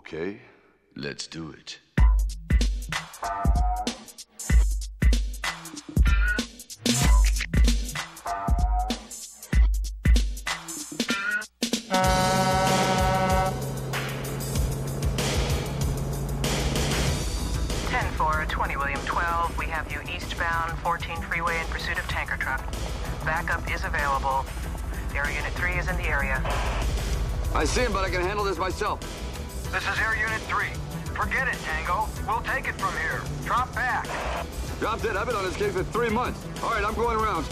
Okay, let's do it. William 12, we have you eastbound 14 freeway in pursuit of tanker truck. Backup is available. Air Unit 3 is in the area. I see him, but I can handle this myself. This is Air Unit 3. Forget it, Tango. We'll take it from here. Drop back. Drop dead. I've been on this case for 3 months. All right, I'm going around.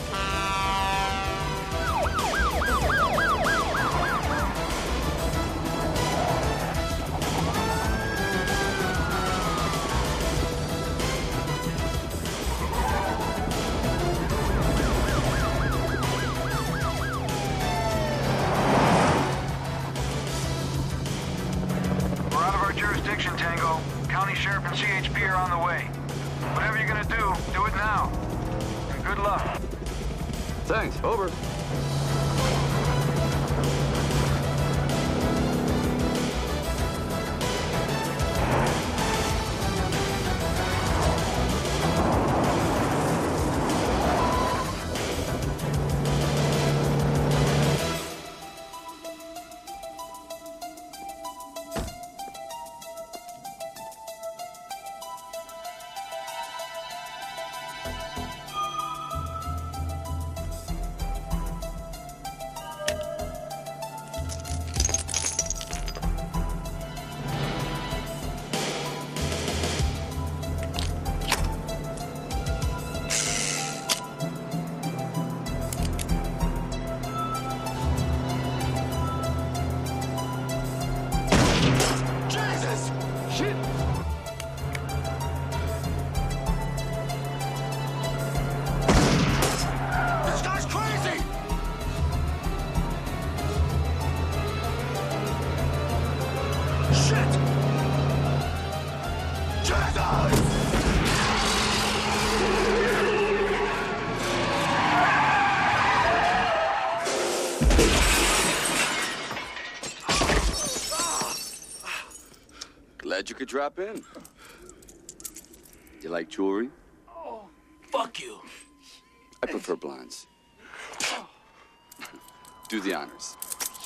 Tango. County Sheriff and CHP are on the way. Whatever you're gonna do it now. And good luck. Thanks. Over. Glad you could drop in. You like jewelry? Oh, fuck you. I prefer blinds. Do the honors.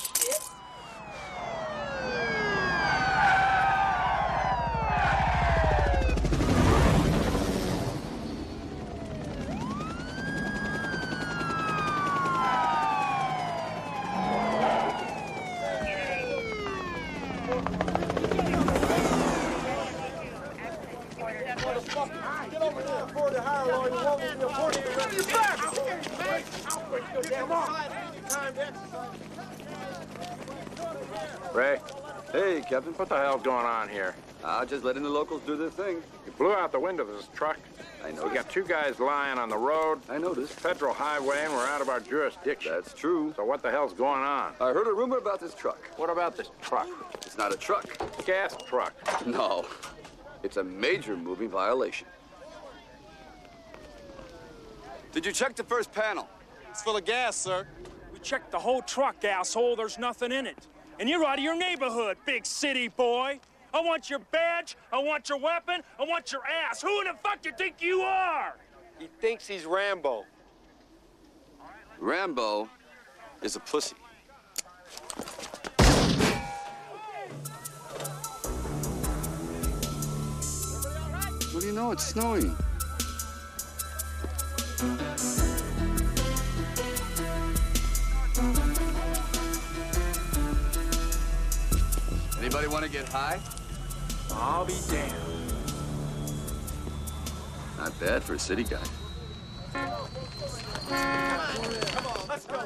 Ray? Hey, Captain. What the hell's going on here? Just letting the locals do their thing. You blew out the window of this truck. I know. We got 2 guys lying on the road. I noticed. Federal highway, and we're out of our jurisdiction. That's true. So what the hell's going on? I heard a rumor about this truck. What about this truck? It's not a truck. Gas truck. No. It's a major moving violation. Did you check the first panel? It's full of gas, sir. We checked the whole truck, asshole. There's nothing in it. And you're out of your neighborhood, big city boy. I want your badge, I want your weapon, I want your ass. Who the fuck do you think you are? He thinks he's Rambo. Rambo is a pussy. What do you know? It's snowing. Anybody want to get high? I'll be damned. Not bad for a city guy. Come on, let's go.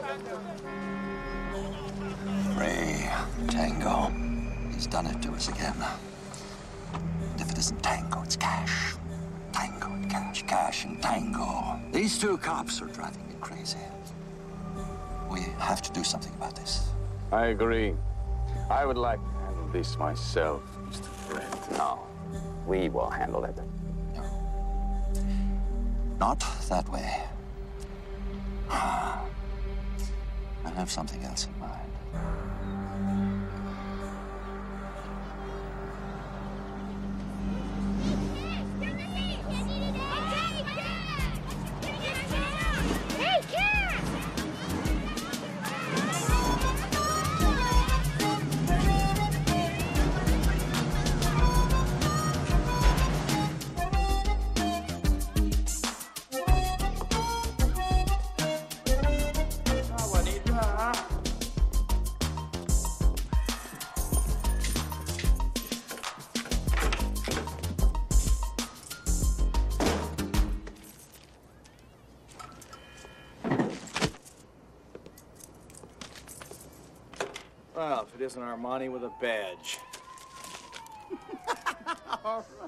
Ray, Tango. He's done it to us again. And if it isn't Tango, it's Cash. Tango and Cash, Cash and Tango. These 2 cops are driving me crazy. We have to do something about this. I agree. I would like to handle this myself, Mr. Fred. No, we will handle it. No. Not that way. I have something else in mind. Well, if it isn't Armani with a badge. All right.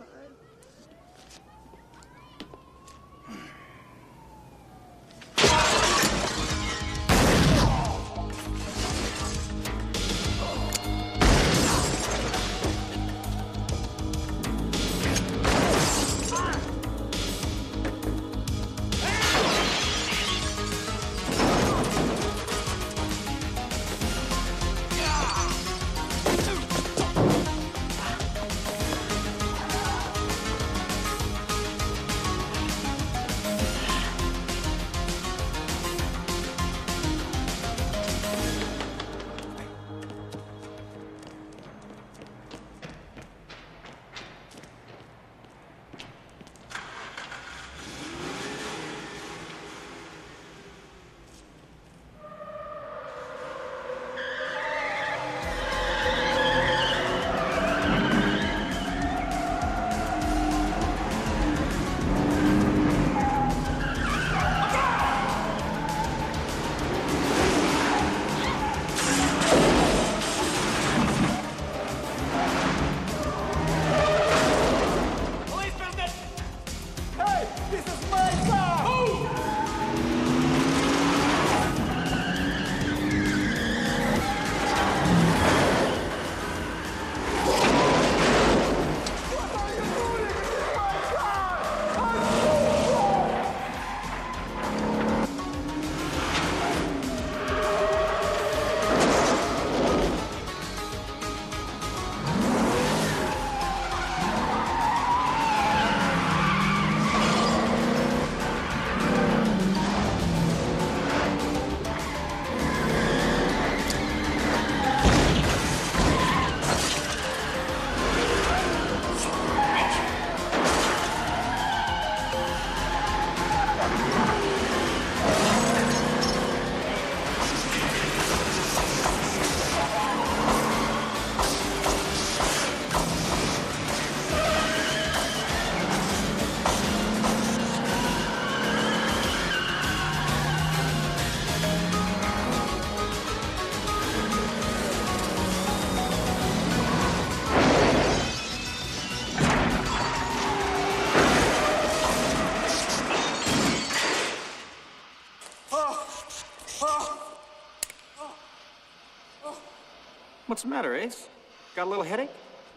What's the matter, Ace? Got a little headache?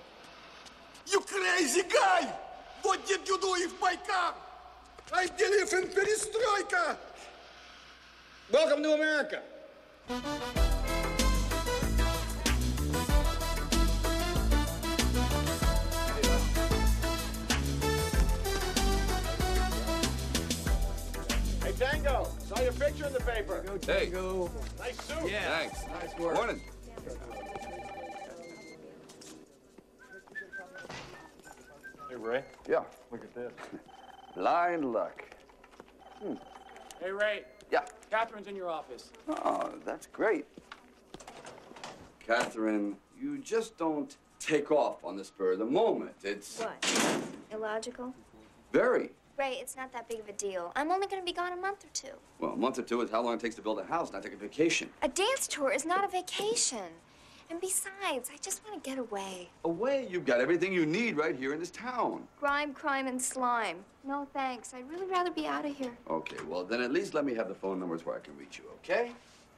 You crazy guy! What did you do with my car? I believe in perestroika! Welcome to America. Hey, Tango, saw your picture in the paper. Hey. Nice suit. Yeah. Thanks. Nice work. Morning. Hey, Ray, Yeah. look at this. Blind luck. Hey, Ray. Yeah. Catherine's in your office. Oh, that's great. Catherine, you just don't take off on the spur of the moment. It's What? Illogical? very. Ray, it's not that big of a deal. I'm only going to be gone a month or two. Well, a month or two is how long it takes to build a house, not take a vacation. A dance tour is not a vacation. And besides, I just want to get away. Away, you've got everything you need right here in this town. Grime, crime, and slime. No, thanks. I'd really rather be out of here. Okay, well, then at least let me have the phone numbers where I can reach you, okay?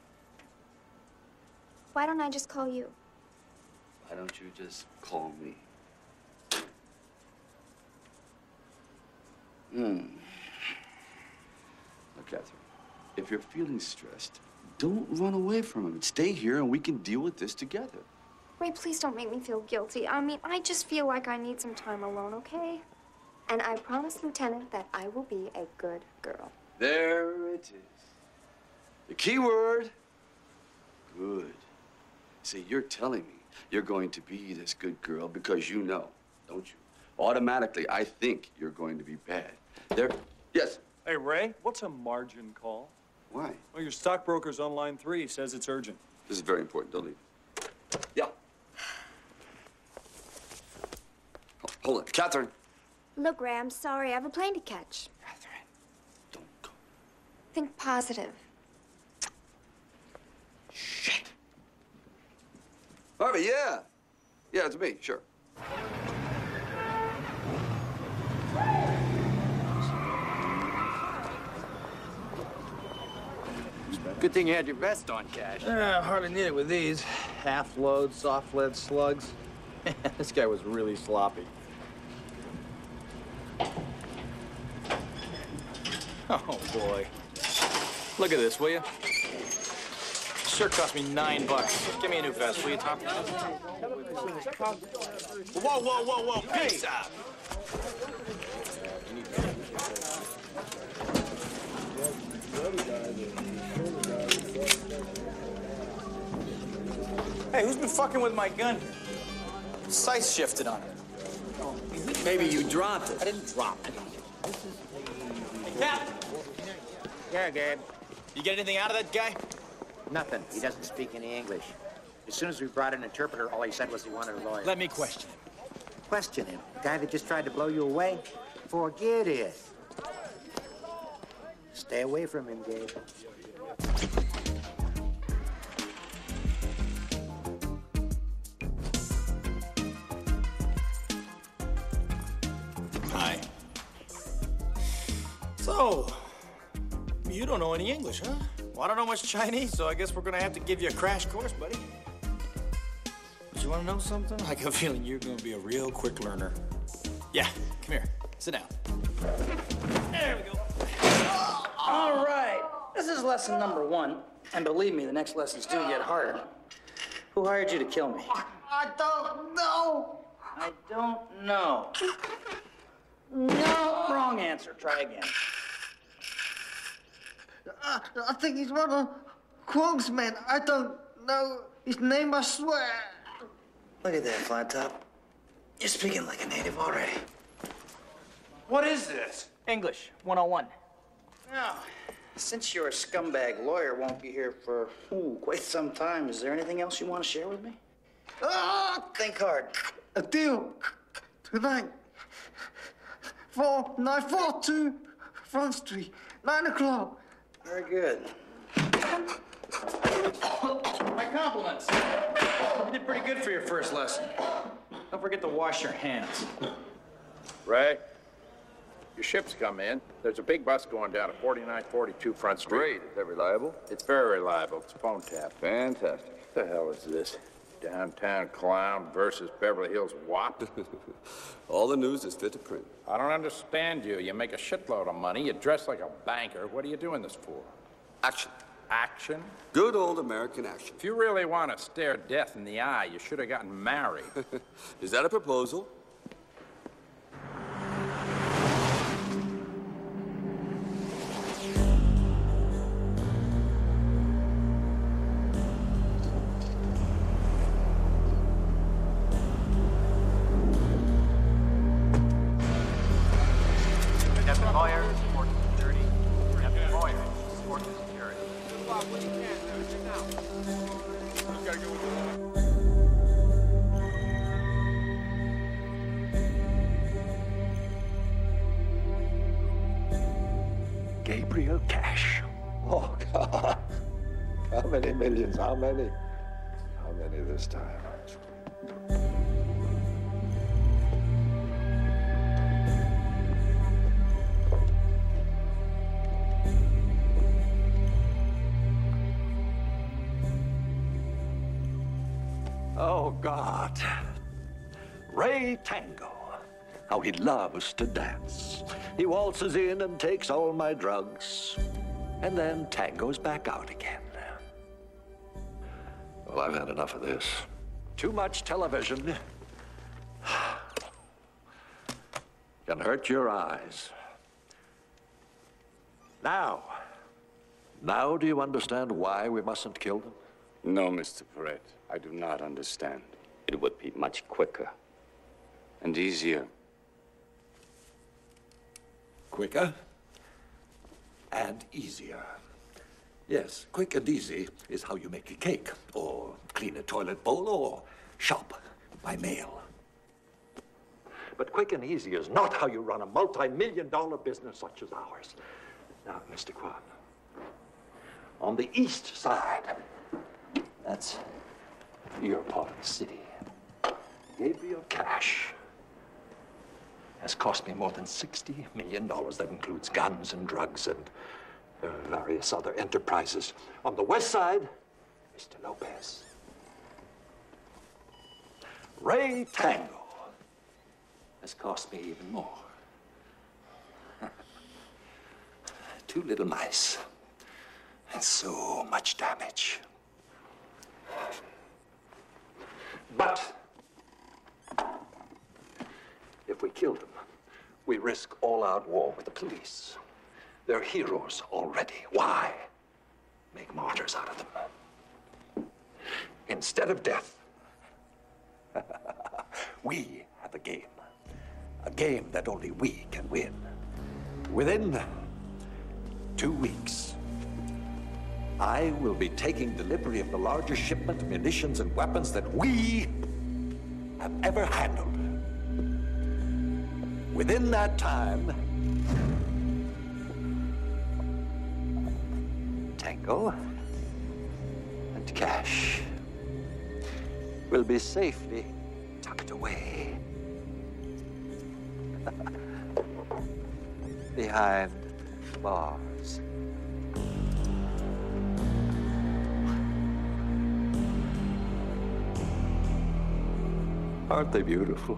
Why don't I just call you? Why don't you just call me? Look, Catherine, if you're feeling stressed, don't run away from him. Stay here and we can deal with this together. Ray, please don't make me feel guilty. I mean, I just feel like I need some time alone, okay? And I promise, Lieutenant, that I will be a good girl. There it is. The key word, good. See, you're telling me you're going to be this good girl because you know, don't you? Automatically, I think you're going to be bad. Yes? Hey, Ray, what's a margin call? Why? Well, your stockbroker's on line 3 says it's urgent. This is very important. Don't leave. Yeah. Hold it. Catherine. Look, Ray, I'm sorry. I have a plane to catch. Catherine, don't go. Think positive. Shit. Harvey, yeah. Yeah, it's me, sure. Good thing you had your vest on, Cash. Hardly need it with these. Half load, soft lead slugs. This guy was really sloppy. Oh, boy. Look at this, will you? Sure cost me $9. Give me a new vest, will you, Tom? Whoa, whoa, whoa, whoa, peace out! Hey, who's been fucking with my gun here? Sights shifted on it. Maybe you dropped it. I didn't drop it. Hey, Captain! Yeah, Gabe. You get anything out of that guy? Nothing. He doesn't speak any English. As soon as we brought an interpreter, all he said was he wanted a lawyer. Let me question him. Question him? The guy that just tried to blow you away? Forget it. Stay away from him, Gabe. Hi. So, you don't know any English, huh? Well, I don't know much Chinese, so I guess we're gonna have to give you a crash course, buddy. But you wanna know something? I got a feeling you're gonna be a real quick learner. Yeah, come here. Sit down. There we go. All right. This is lesson number 1. And believe me, the next lessons do get harder. Who hired you to kill me? I don't know. I don't know. No, wrong answer. Try again. I think he's one of Kwong's men. I don't know his name, I swear. Look at that, Flat Top. You're speaking like a native already. What is this? English 101. Now, since your scumbag lawyer won't be here for quite some time, is there anything else you want to share with me? Think hard. A deal. Tonight. 4942 Front Street. 9 o'clock. Very good. My compliments. You did pretty good for your first lesson. Don't forget to wash your hands. Ray, your ship's come in. There's a big bus going down at 4942 Front Street. Great. Is that reliable? It's very reliable. It's phone tap. Fantastic. What the hell is this? Downtown clown versus Beverly Hills wop? All the news is fit to print. I don't understand you. You make a shitload of money. You dress like a banker. What are you doing this for? Action. Action? Good old American action. If you really want to stare death in the eye, you should have gotten married. Is that a proposal? Captain Moyer, 1430. Captain Moyer, report to security. What you can do now. You gotta go with Gabriel Cash. Oh, God. How many millions? How many? How many this time? Oh, God. Ray Tango. How he loves to dance. He waltzes in and takes all my drugs. And then tangoes back out again. Well, I've had enough of this. Too much television. Can hurt your eyes. Now do you understand why we mustn't kill them? No, Mr. Perret, I do not understand. It would be much quicker and easier. Quicker and easier. Yes, quick and easy is how you make a cake, or clean a toilet bowl, or shop by mail. But quick and easy is not how you run a multi-million-dollar business such as ours. Now, Mr. Kwan, on the east side, that's your part of the city. Gabriel Cash has cost me more than $60 million. That includes guns and drugs and various other enterprises. On the west side, Mr. Lopez. Ray Tango has cost me even more. 2 little mice and so much damage. But if we kill them, we risk all-out war with the police. They're heroes already. Why make martyrs out of them? Instead of death, we have a game that only we can win. Within 2 weeks, I will be taking delivery of the largest shipment of munitions and weapons that we have ever handled. Within that time, Tango and Cash will be safely tucked away behind bars. Aren't they beautiful?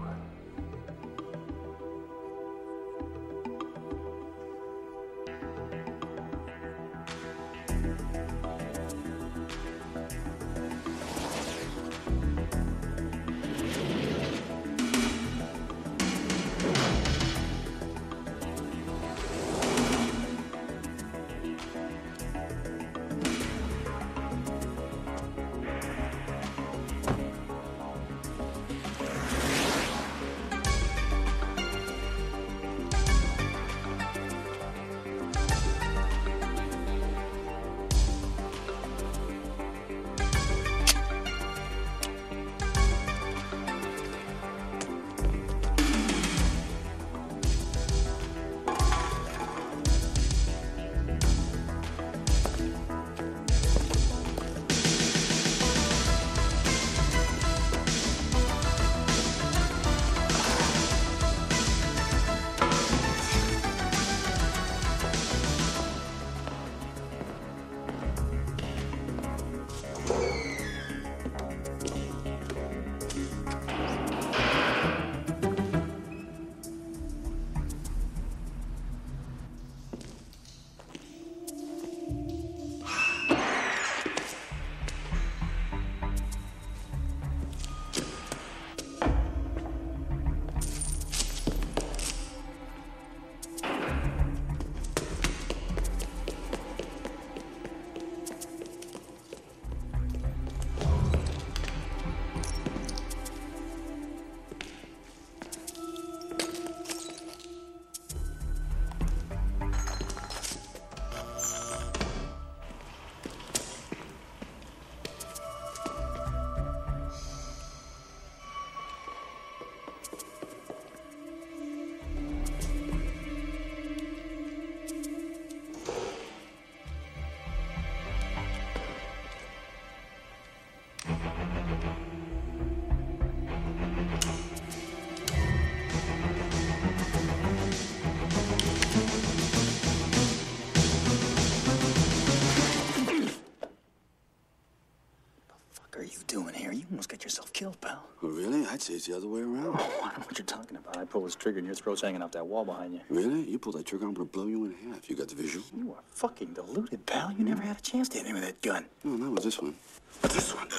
Killed, pal. Oh, really? I'd say it's the other way around. Oh, I don't know what you're talking about. I pulled this trigger and your throat's hanging off that wall behind you. Really? You pull that trigger, I'm gonna blow you in half. You got the visual? You are fucking deluded, pal. You never had a chance to hit me with that gun. No, not with this one. This one.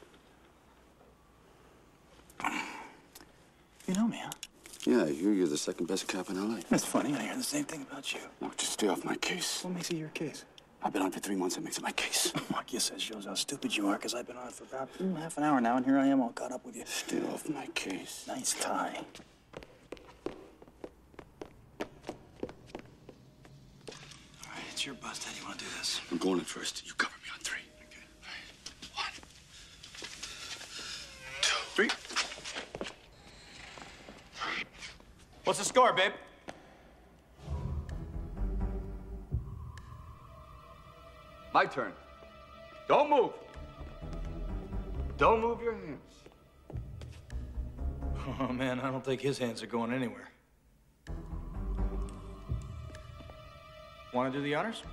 You know me, huh? Yeah, you're the second best cop in L.A. That's funny. I hear the same thing about you. No, just stay off my case. What makes it your case? I've been on for 3 months. That makes it my case. I guess that shows how stupid you are, because I've been on for about half an hour now, and here I am all caught up with you. Stay off my case. Nice tie. All right, it's your bust. How do you want to do this? I'm going in first. You cover me on 3. Okay. All right. 1, 2, 3. What's the score, babe? My turn. Don't move. Don't move your hands. Oh, man, I don't think his hands are going anywhere. Want to do the honors?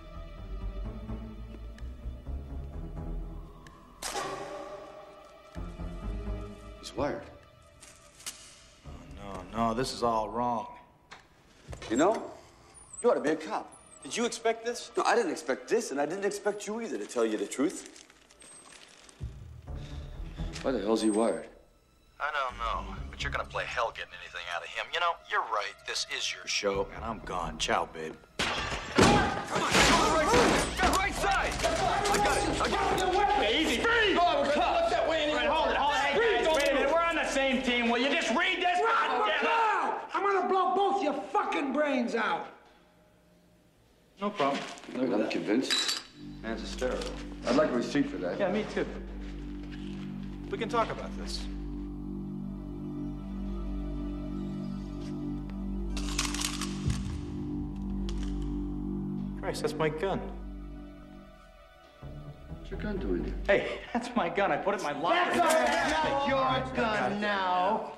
He's wired. Oh, no, this is all wrong. You know, you ought to be a cop. Did you expect this? No, I didn't expect this, and I didn't expect you either, to tell you the truth. Why the hell's he wired? I don't know, but you're gonna play hell getting anything out of him. You know, you're right. This is your show, and I'm gone. Ciao, babe. Come on, get right side. I got it. Easy. Freeze! Go on, we're gonna look that way anyway. Right, hold it. Hey, guys, wait a minute. We're on the same team. Will you just read this? I'm gonna blow both your fucking brains out. No problem. Look, I'm convinced. Man's hysterical. I'd like a receipt for that. Yeah, me too. We can talk about this. Christ, that's my gun. What's your gun doing here? Hey, that's my gun. I put it in my locker. That's not your gun now.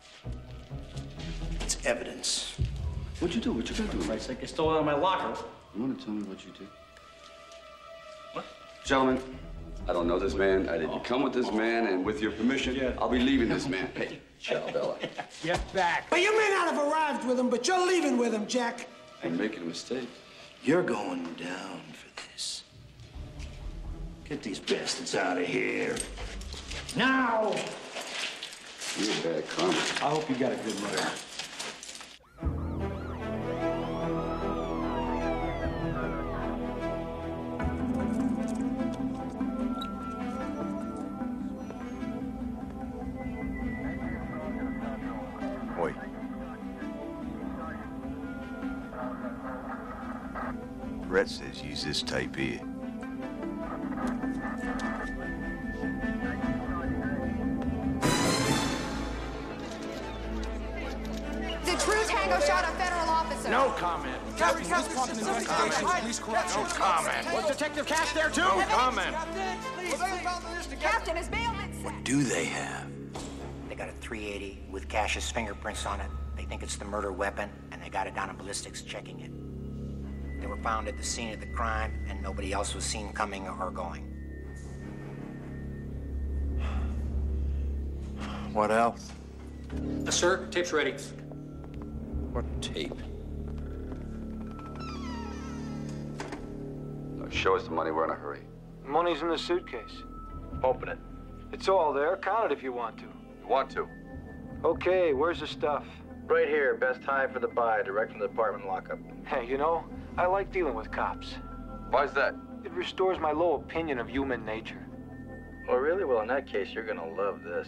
It's evidence. What'd you do? What you gun doing? Christ, I stole it out of my locker. You want to tell me what you did? What? Gentlemen, I don't know this man. I didn't come with this man, and with your permission, I'll be leaving this man. Hey, ciao, Bella. Get back. But you may not have arrived with him, but you're leaving with him, Jack. I'm making a mistake. You're going down for this. Get these bastards out of here. Now! You're bad karma. I hope you got a good lawyer. Wait. Brett says use this tape here. The true Tango shot a federal officer. No comment. Captain, no comment. Was Detective Cash there too? No comment. Captain, his bail been set. What do they have? They got a 380 with Cash's fingerprints on it. They think it's the murder weapon, and they got it down in ballistics checking it. They were found at the scene of the crime, and nobody else was seen coming or going. What else? Sir, tape's ready. What tape? Show us the money. We're in a hurry. Money's in the suitcase. Open it. It's all there. Count it if you want to. You want to? Okay, where's the stuff? Right here, best time for the buy, direct from the department lockup. Hey, you know, I like dealing with cops. Why's that? It restores my low opinion of human nature. Oh, really? Well, in that case, you're gonna love this.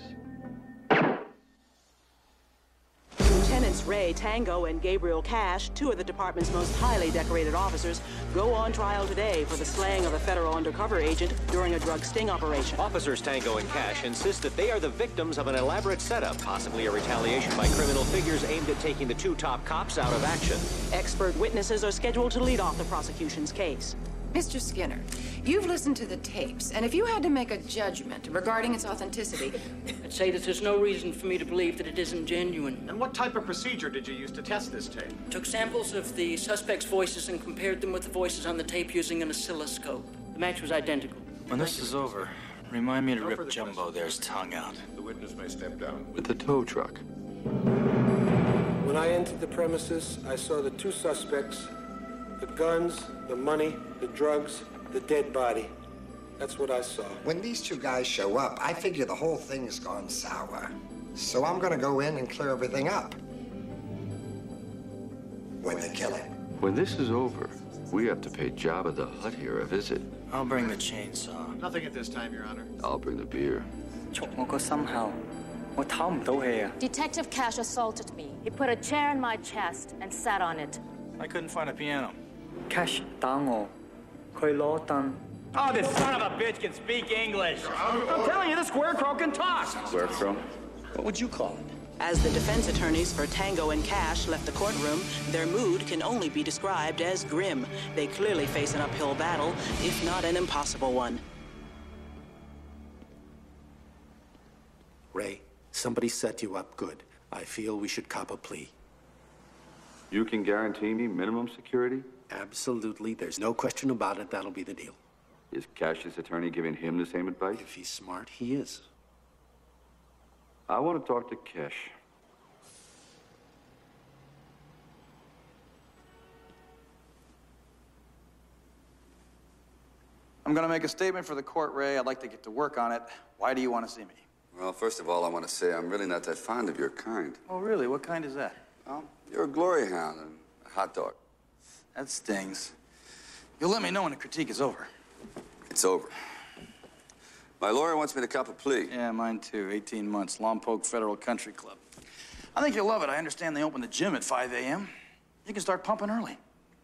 Lieutenants Ray Tango and Gabriel Cash, two of the department's most highly decorated officers, go on trial today for the slaying of a federal undercover agent during a drug sting operation. Officers Tango and Cash insist that they are the victims of an elaborate setup, possibly a retaliation by criminal figures aimed at taking the two top cops out of action. Expert witnesses are scheduled to lead off the prosecution's case. Mr. Skinner, you've listened to the tapes, and if you had to make a judgment regarding its authenticity... I'd say that there's no reason for me to believe that it isn't genuine. And what type of procedure did you use to test this tape? Took samples of the suspect's voices and compared them with the voices on the tape using an oscilloscope. The match was identical. When this is over, remind me to rip Jumbo there's tongue out. The witness may step down. With the tow truck. When I entered the premises, I saw the two suspects, the guns, the money, the drugs, the dead body. That's what I saw. When these two guys show up, I figure the whole thing's gone sour. So I'm gonna go in and clear everything up. When they kill him. When this is over, we have to pay Jabba the Hutt here a visit. I'll bring the chainsaw. Nothing at this time, Your Honor. I'll bring the beer. Detective Cash assaulted me. He put a chair in my chest and sat on it. I couldn't find a piano. Cash tango. Oh, this son of a bitch can speak English. I'm telling you, this square-crow can talk. Square-crow? What would you call it? As the defense attorneys for Tango and Cash left the courtroom, their mood can only be described as grim. They clearly face an uphill battle, if not an impossible one. Somebody set you up good. I feel we should cop a plea. You can guarantee me minimum security? Absolutely. There's no question about it. That'll be the deal. Is Cash's attorney giving him the same advice? If he's smart, he is. I want to talk to Cash. I'm going to make a statement for the court, Ray. I'd like to get to work on it. Why do you want to see me? Well, first of all, I want to say I'm really not that fond of your kind. Oh, really? What kind is that? Well, you're a glory hound and a hot dog. That stings. You'll let me know when the critique is over. It's over. My lawyer wants me to cop a plea. Yeah, mine too. 18 months. Lompoc Federal Country Club. I think you'll love it. I understand they open the gym at 5 a.m. You can start pumping early.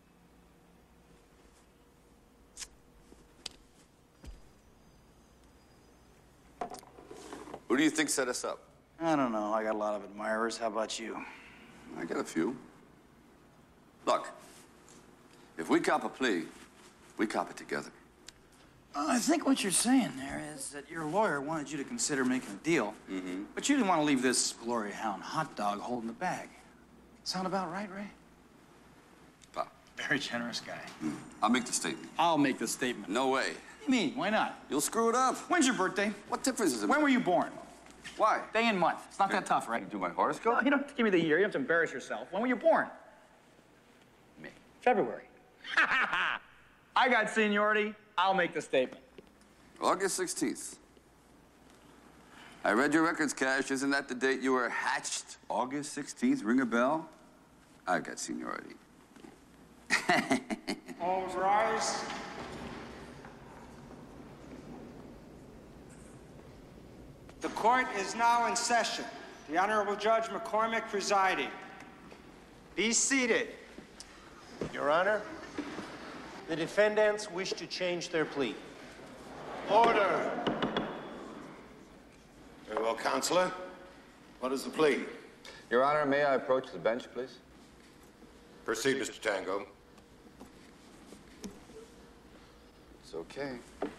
Who do you think set us up? I don't know. I got a lot of admirers. How about you? I got a few. Look, if we cop a plea, we cop it together. I think what you're saying there is that your lawyer wanted you to consider making a deal, but you didn't want to leave this glory hound hot dog holding the bag. Sound about right, Ray? Pop. Very generous guy. I'll make the statement. I'll make the statement. No way. Me? Why not? You'll screw it up. When's your birthday? What difference does it make? When were you born? Why? Day and month. It's not that tough, right? You do my horoscope? No, you don't have to give me the year. You have to embarrass yourself. When were you born? Me. February. I got seniority. I'll make the statement. August 16th. I read your records, Cash. Isn't that the date you were hatched? August 16th? Ring a bell? I got seniority. All rise. The court is now in session. The Honorable Judge McCormick presiding. Be seated. Your Honor, the defendants wish to change their plea. Order. Very well, Counselor. What is the plea? Your Honor, may I approach the bench, please? Proceed, Mr. Tango. It's okay.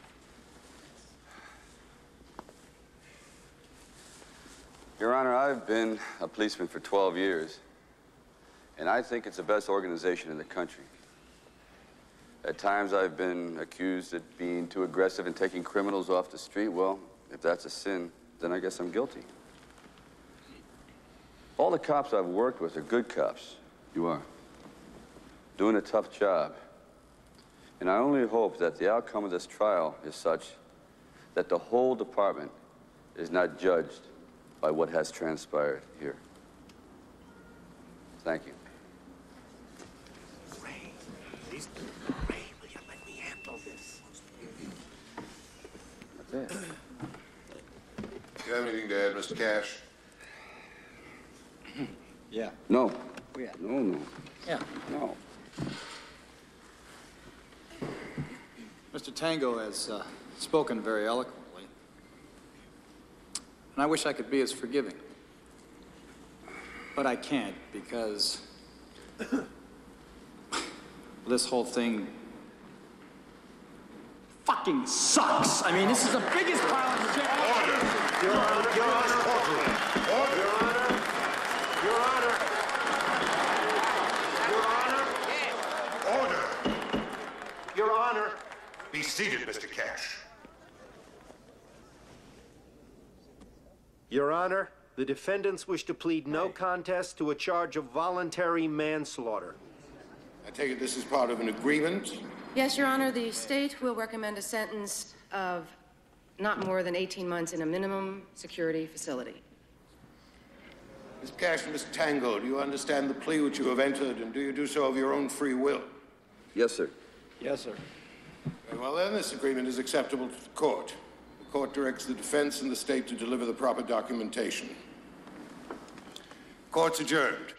Your Honor, I've been a policeman for 12 years, and I think it's the best organization in the country. At times, I've been accused of being too aggressive and taking criminals off the street. Well, if that's a sin, then I guess I'm guilty. All the cops I've worked with are good cops. You are. Doing a tough job. And I only hope that the outcome of this trial is such that the whole department is not judged by what has transpired here. Thank you. Ray, please. Ray, will you let me handle this? That's it. Do you have anything to add, Mr. Cash? Yeah. No. Yeah. No. Yeah. No. Mr. Tango has spoken very eloquently. And I wish I could be as forgiving. But I can't because this whole thing fucking sucks. I mean, this is the biggest pile of shit. Order! Your Honor! Your Honor! Order! Your Honor! Your Honor! Your Honor! Order! Your Honor! Be seated, Mr. Cash. Your Honor, the defendants wish to plead no contest to a charge of voluntary manslaughter. I take it this is part of an agreement? Yes, Your Honor, the state will recommend a sentence of not more than 18 months in a minimum security facility. Mr. Cash and Mr. Tango, do you understand the plea which you have entered, and do you do so of your own free will? Yes, sir. Yes, sir. Very well, then, this agreement is acceptable to the court. The court directs the defense and the state to deliver the proper documentation. Court's adjourned.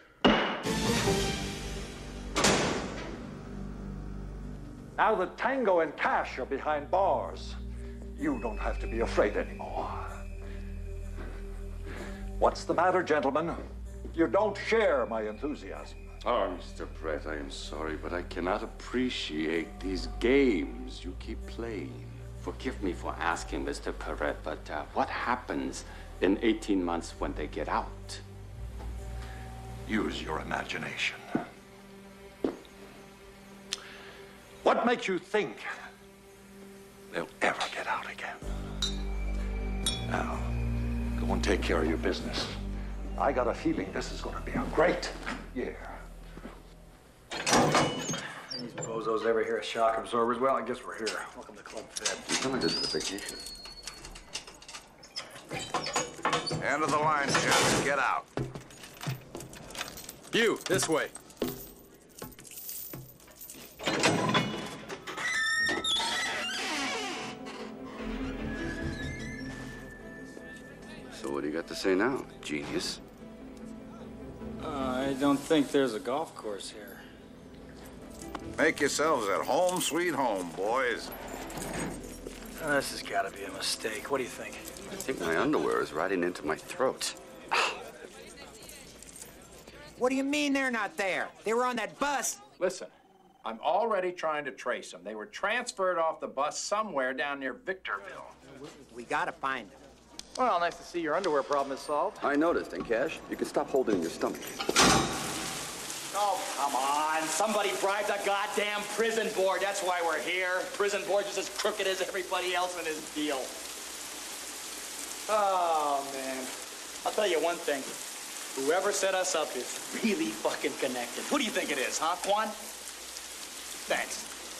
Now that Tango and Cash are behind bars, you don't have to be afraid anymore. What's the matter, gentlemen? You don't share my enthusiasm. Oh, Mr. Brett, I am sorry, but I cannot appreciate these games you keep playing. Forgive me for asking, Mr. Perret, but what happens In 18 months when they get out. Use your imagination. What makes you think they'll ever get out again? Now, go and take care of your business. I got a feeling this is going to be a great year. These bozos ever hear of shock absorbers? Well, I guess we're here. Welcome to Club Fed. You tell me this is a vacation. End of the line, gents. Get out. You, this way. So what do you got to say now, genius? I don't think there's a golf course here. Make yourselves at home, sweet home, boys. This has got to be a mistake. What do you think? I think my underwear is riding into my throat. What do you mean they're not there? They were on that bus. Listen, I'm already trying to trace them. They were transferred off the bus somewhere down near Victorville. We gotta find them. Well, nice to see your underwear problem is solved. I noticed, and Cash, you can stop holding your stomach. Oh, come on. Somebody bribed a goddamn prison board. That's why we're here. Prison board's just as crooked as everybody else in his deal. Oh, man. I'll tell you one thing. Whoever set us up is really fucking connected. Who do you think it is, huh, Quan? Thanks.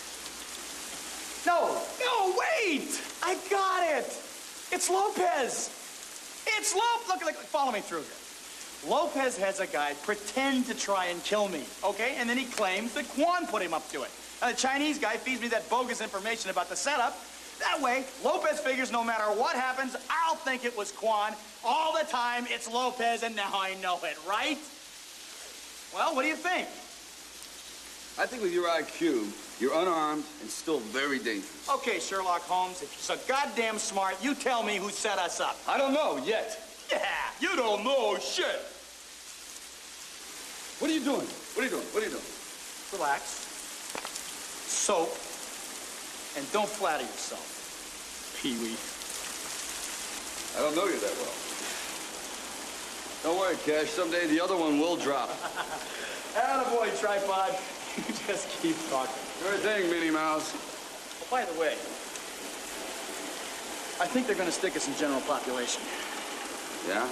No, wait! I got it! It's Lopez! It's Look, follow me through here. Lopez has a guy pretend to try and kill me, okay? And then he claims that Quan put him up to it. And the Chinese guy feeds me that bogus information about the setup. That way, Lopez figures no matter what happens, I'll think it was Quan. All the time, it's Lopez, and now I know it, right? Well, what do you think? I think with your IQ, you're unarmed and still very dangerous. Okay, Sherlock Holmes, if you're so goddamn smart, you tell me who set us up. I don't know yet. Yeah, you don't know shit. What are you doing? Relax. Soap. And don't flatter yourself, Pee-wee. I don't know you that well. Don't worry, Cash. Someday the other one will drop. Attaboy, Tripod. You just keep talking. Sure thing, Minnie Mouse. Oh, by the way, I think they're going to stick us in general population. Yeah?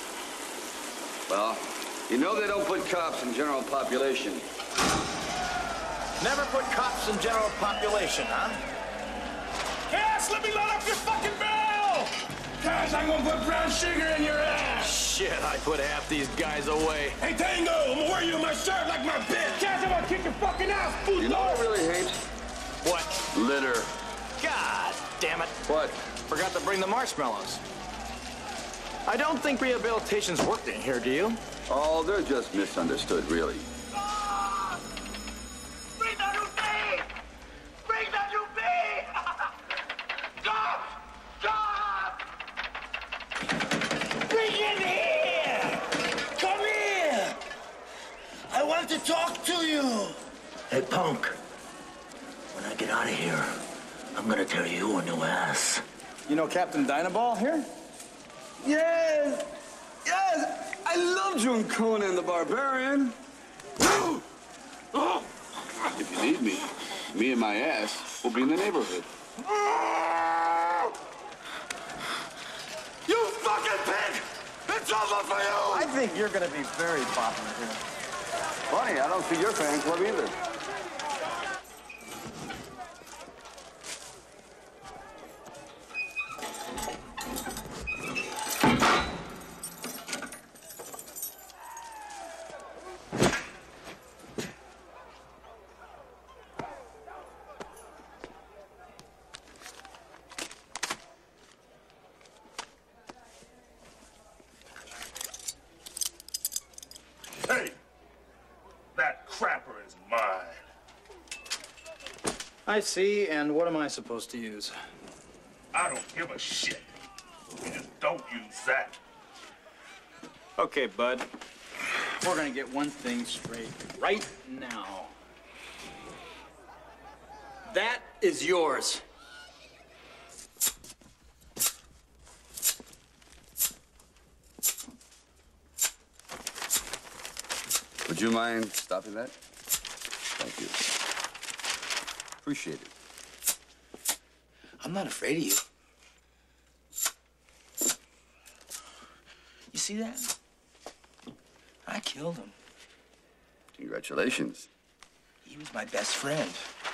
Well, you know they don't put cops in general population. Never put cops in general population, huh? Cash, let me load up your fucking barrel! Cash, I'm gonna put brown sugar in your ass! Shit, I put half these guys away. Hey, Tango, I'm gonna wear you in my shirt like my bitch! Cash, I'm gonna kick your fucking ass, puto! You know what I really hate? What? Litter. God damn it. What? Forgot to bring the marshmallows. I don't think rehabilitation's worked in here, do you? Oh, they're just misunderstood, really. Bring the new bee! Bring the new bee! Stop! Stop! Bring him here! Come here! I want to talk to you! Hey, punk. When I get out of here, I'm gonna tear you a new ass. You know Captain Dynaball here? Yes! Yes! I loved you and Conan the Barbarian. If you need me and my ass will be in the neighborhood. You fucking pig! It's over for you! I think you're going to be very popular here. Funny, I don't see your fan club either. Hey, that crapper is mine. I see, and what am I supposed to use? I don't give a shit. You just don't use that. Okay, bud. We're gonna get one thing straight right now. That is yours. Would you mind stopping that? Thank you. Appreciate it. I'm not afraid of you. You see that? I killed him. Congratulations. He was my best friend.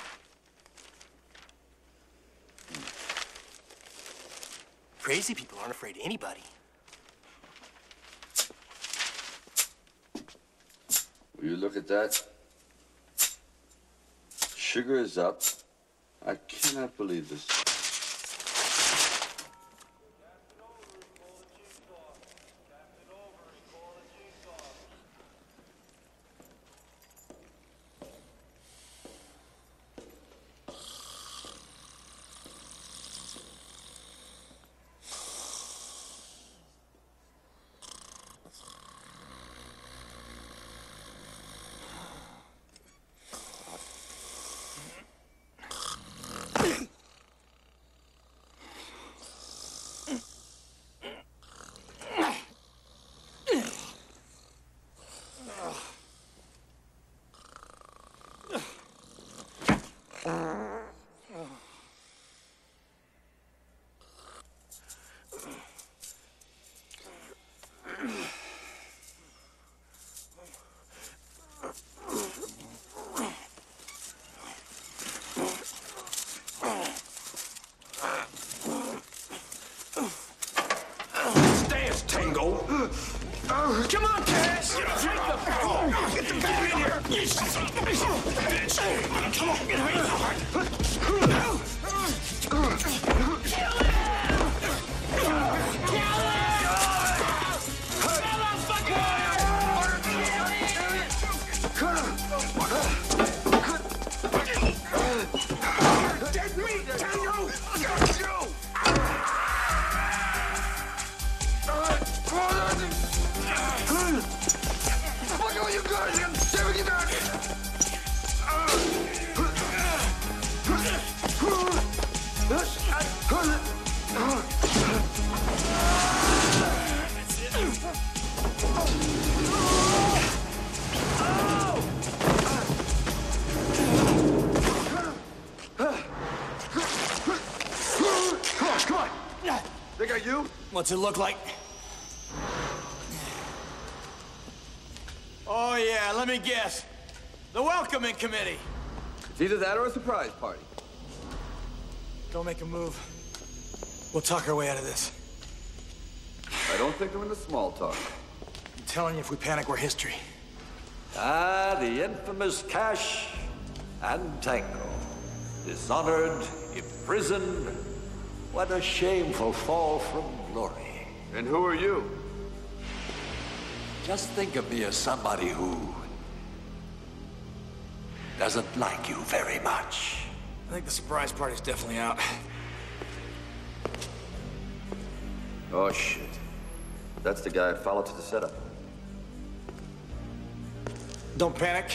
Crazy people aren't afraid of anybody. Will you look at that? Sugar is up. I cannot believe this. Come on, Cash! Take the ball! Get the ball in here! Bitch! Come on, get him! Dead meat, Tango! Let's go! Fuck all you guys! Never get back! Come on! They got you? What's it look like? Oh, yeah, let me guess. The welcoming committee. It's either that or a surprise party. Don't make a move. We'll talk our way out of this. I don't think I'm into small talk. I'm telling you, if we panic, we're history. Ah, the infamous Cash and Tango. Dishonored, imprisoned. What a shameful fall from glory. And who are you? Just think of me as somebody who doesn't like you very much. I think the surprise party's definitely out. Oh, shit. That's the guy I followed to the setup. Don't panic.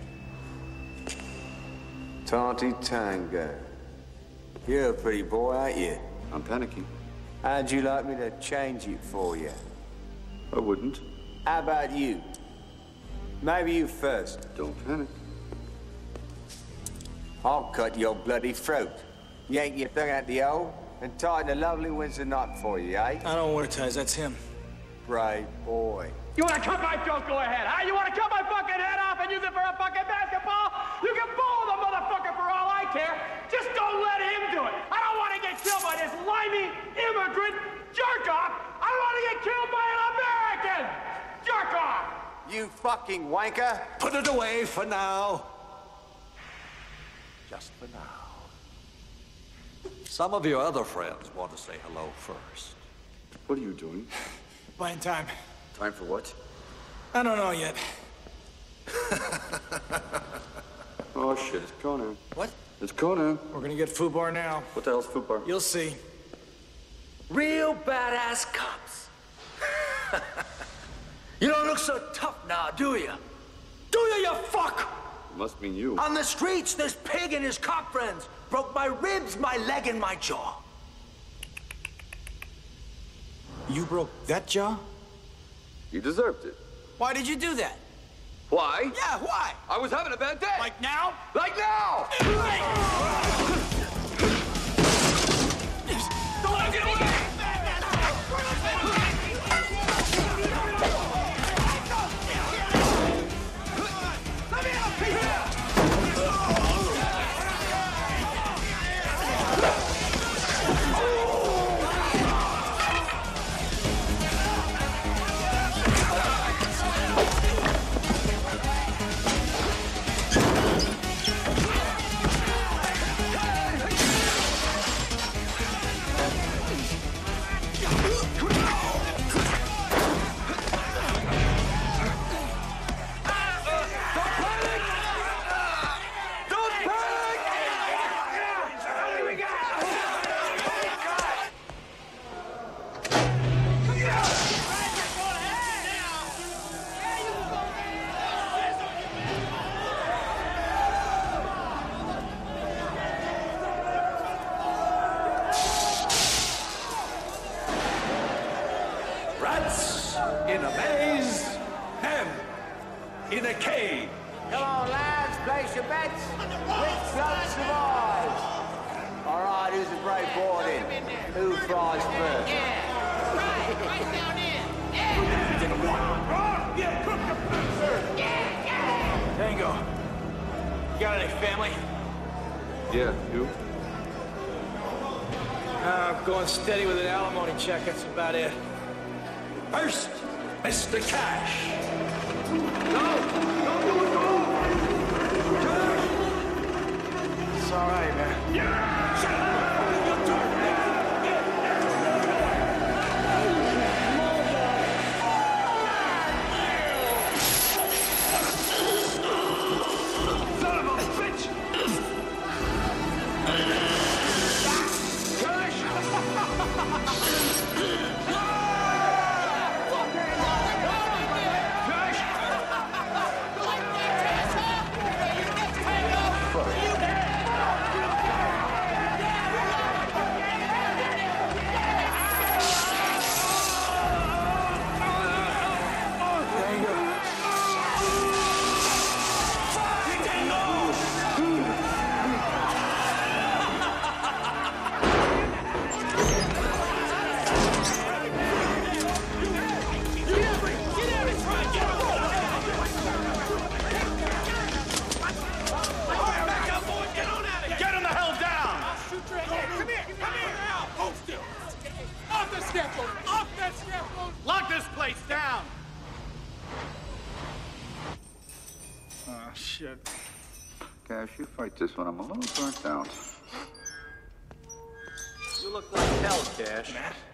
Taunty Tango. You're a pretty boy, aren't you? I'm panicking. How'd you like me to change it for you? I wouldn't. How about you? Maybe you first. Don't panic. I'll cut your bloody throat. Yank your thing out the hole and tighten a lovely Windsor knot for you, eh? I don't wear ties, that's him. Brave boy. You wanna cut my throat? Go ahead, huh? You wanna cut my fucking head off and use it for a fucking basketball? You can bowl the motherfucker for all I care. Just don't let him do it. I don't wanna get killed by this limey immigrant jerk-off. I wanna get killed by an American jerk-off. You fucking wanker. Put it away for now. Just for now. Some of your other friends want to say hello first. What are you doing? Buying time. Time for what? I don't know yet. Oh, shit, it's Conan. What? It's Conan. We're gonna get FUBAR now. What the hell's FUBAR? You'll see. Real badass cops. You don't look so tough now, do you? Do you, you fuck? It must mean you. On the streets, this pig and his cop friends broke my ribs, my leg, and my jaw. You broke that jaw? You deserved it. Why did you do that? Why? Yeah, why? I was having a bad day. Like now? Like now! Don't get away! Rats in a maze, ham in a cave. Come on, lads, place your bets. Which float survives? All right, who's a brave board in? Who flies first? Right down in. Tango, you got any family? Yeah, you? I'm going steady with an alimony check, that's about it. First, Mr. Cash. It's all right, man. Yeah! Shut up! Son of a bitch! Lock this place down! Oh, shit. Cash, you fight this one. I'm a little burnt out. You look like hell, Cash.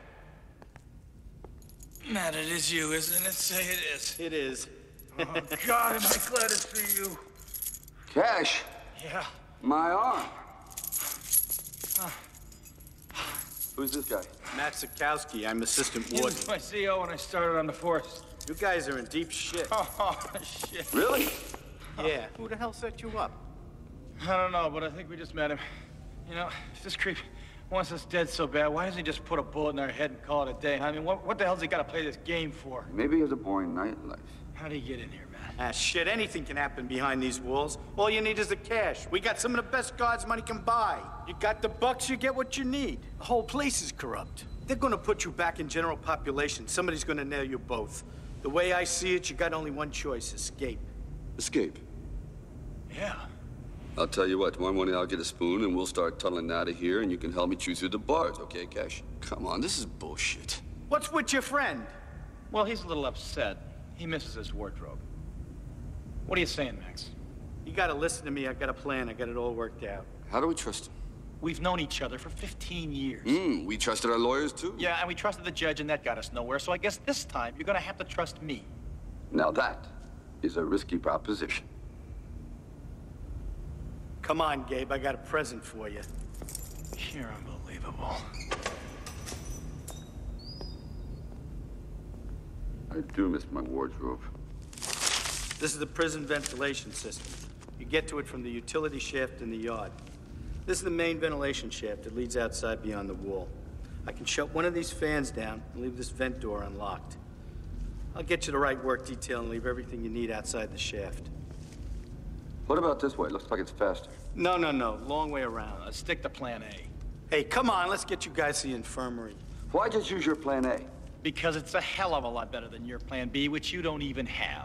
Matt, it is you, isn't it? Say it is. It is. Oh, God, am I glad it's for you. Cash. Yeah. My arm. Who's this guy? Matt Sikowski. I'm Assistant He Warden. was my CO when I started on the force. You guys are in deep shit. Oh, shit. Really? Yeah. Who the hell set you up? I don't know, but I think we just met him. You know, if this creep wants us dead so bad, why doesn't he just put a bullet in our head and call it a day? I mean, what the hell's he got to play this game for? Maybe he has a boring nightlife. How do you get in here, man? Ah, shit, anything can happen behind these walls. All you need is the cash. We got some of the best guards money can buy. You got the bucks, you get what you need. The whole place is corrupt. They're gonna put you back in general population. Somebody's gonna nail you both. The way I see it, you got only one choice, escape. Escape? Yeah. I'll tell you what, tomorrow morning I'll get a spoon and we'll start tunneling out of here and you can help me chew through the bars, okay, Cash? Come on, this is bullshit. What's with your friend? Well, he's a little upset. He misses his wardrobe. What are you saying, Max? You gotta listen to me. I got a plan. I got it all worked out. How do we trust him? We've known each other for 15 years. We trusted our lawyers, too? Yeah, and we trusted the judge, and that got us nowhere. So I guess this time, you're gonna have to trust me. Now that is a risky proposition. Come on, Gabe. I got a present for you. You're unbelievable. I do miss my wardrobe. This is the prison ventilation system. You get to it from the utility shaft in the yard. This is the main ventilation shaft that leads outside beyond the wall. I can shut one of these fans down and leave this vent door unlocked. I'll get you the right work detail and leave everything you need outside the shaft. What about this way? Looks like it's faster. No. Long way around. Let's stick to plan A. Hey, come on. Let's get you guys to the infirmary. Why just use your plan A? Because it's a hell of a lot better than your plan B, which you don't even have.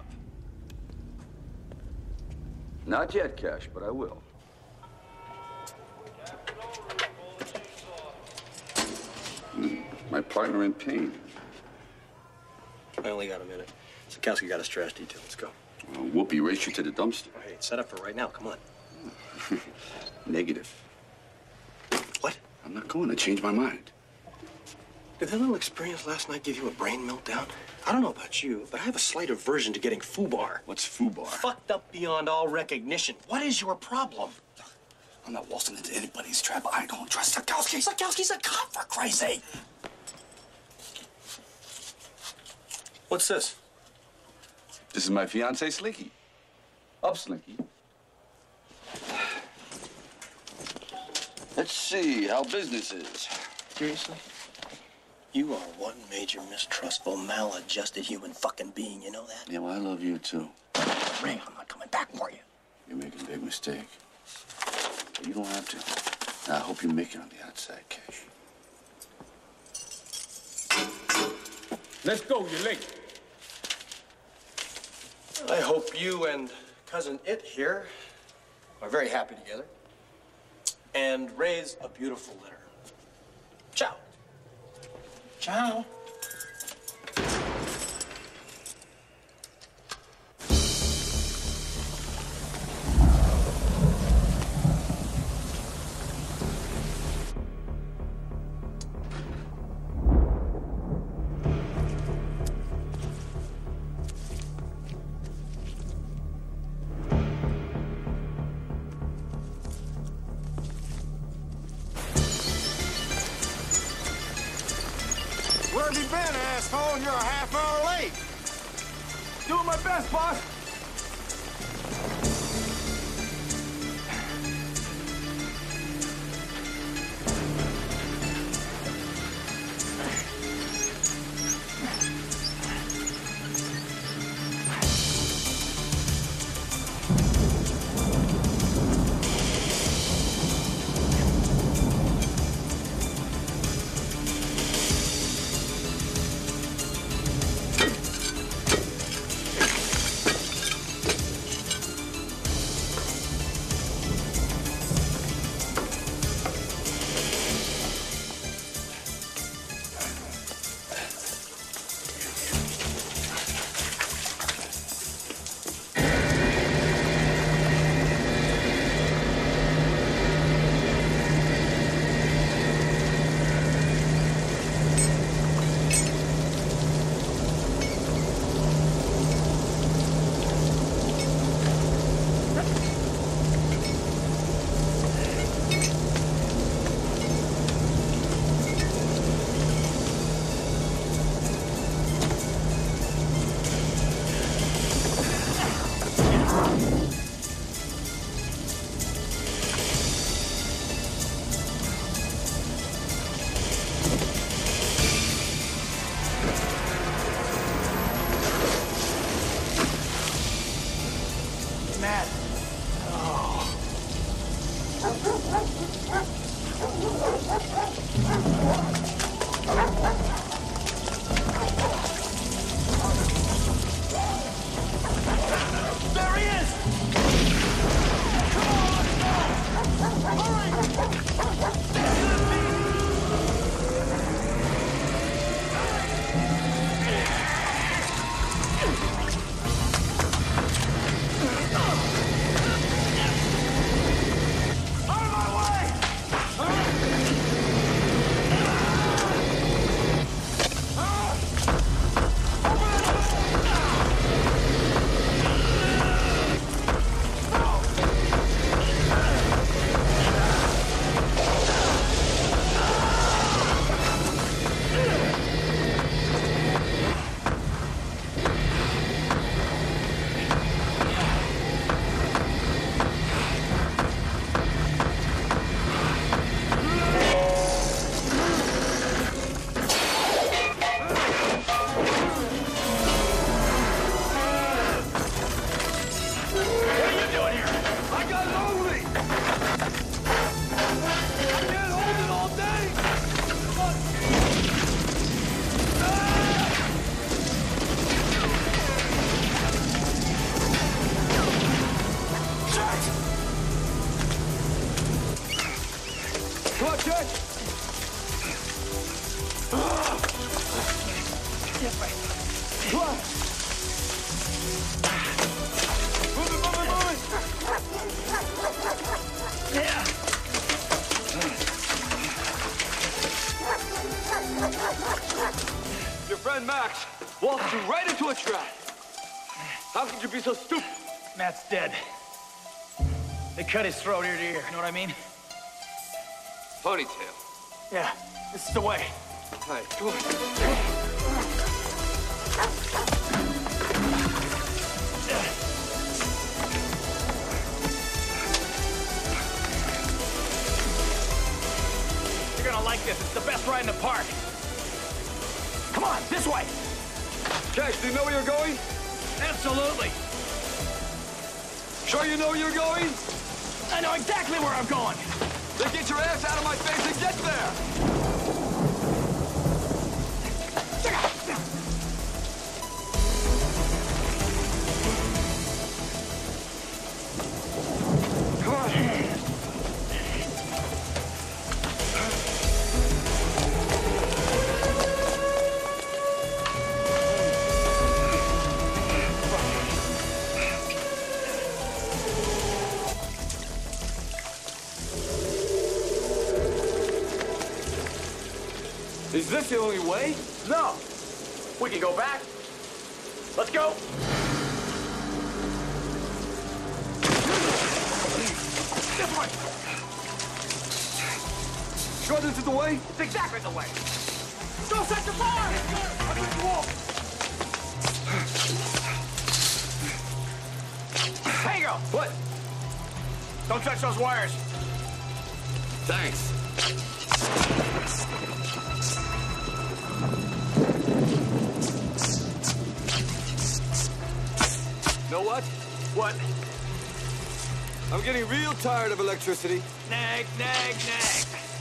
Not yet, Cash, but I will. My partner in pain. I only got a minute. Sikowski got his trash detail. Let's go. Whoopi, race you to the dumpster. Hey, it's set up for right now. Come on. Negative. What? I'm not going to change my mind. Did that little experience last night give you a brain meltdown? I don't know about you, but I have a slight aversion to getting FUBAR. What's FUBAR? Fucked up beyond all recognition. What is your problem? I'm not waltzing into anybody's trap. I don't trust Sikowski. Sikowski's a cop, for Christ's sake. What's this? This is my fiancée, Slinky. Up, Slinky. Let's see how business is. Seriously? You are one major mistrustful, maladjusted human fucking being, you know that? Yeah, well, I love you, too. Ring, I'm not coming back for you. You're making a big mistake. But you don't have to. I hope you make it on the outside, Cash. Let's go, you're late. I hope you and Cousin It here are very happy together and raise a beautiful litter. Ciao. Ciao. Where have you been, asshole? You're a half hour late. Doing my best, boss. Come on, Jack. Come on. Move it, move it, move it. Yeah. Your friend Max waltzed you right into a trap. How could you be so stupid? Matt's dead. They cut his throat ear to ear, you know what I mean? Ponytail. Yeah, this is the way. All right, come on. You're gonna like this. It's the best ride in the park. Come on, this way. Cash, do you know where you're going? Absolutely. Sure you know where you're going? I know exactly where I'm going. Then get your ass out of my face and get there! Come on. Is this the only way? No. We can go back. Let's go. This way. Sure this is the way? It's exactly the way. Go set the fire! I'll get the wall. Tango! What? Don't touch those wires. Thanks. Know what? What? I'm getting real tired of electricity. Nag, nag, nag.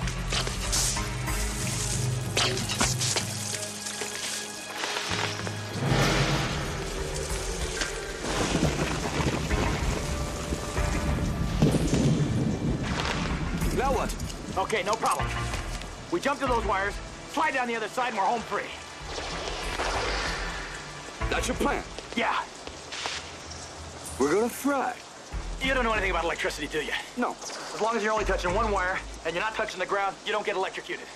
Now what? Okay, no problem. We jump to those wires, slide down the other side, and we're home free. That's your plan? Yeah. We're gonna fry. You don't know anything about electricity, do you? No. As long as you're only touching one wire and you're not touching the ground, you don't get electrocuted.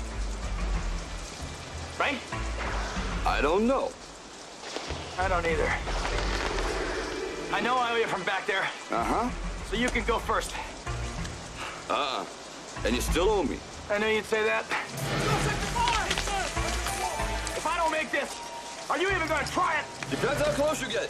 Right? I don't know. I don't either. I know I owe you from back there. Uh-huh. So you can go first. Uh-uh. And you still owe me. I knew you'd say that. If I don't make this, are you even gonna try it? Depends how close you get.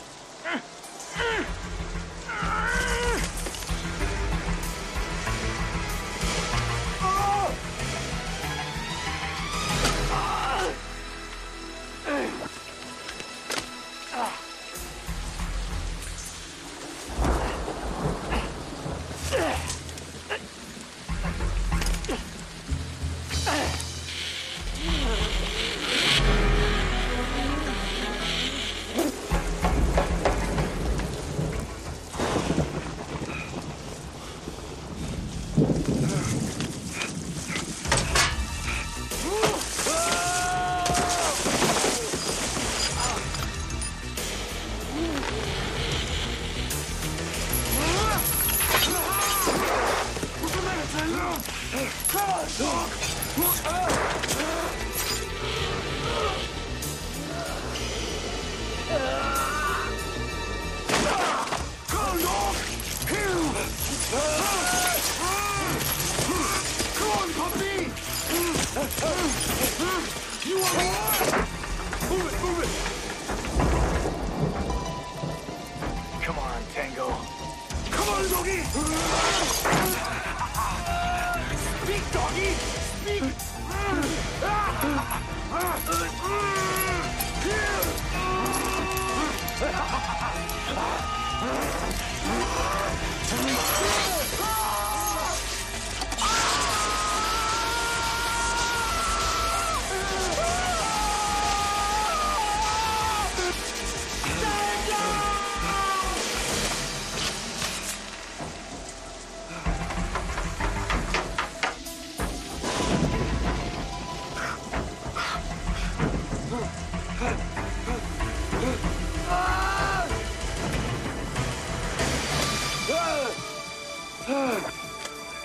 Come on, Tango. Come on, doggy! Speak, doggy! Speak!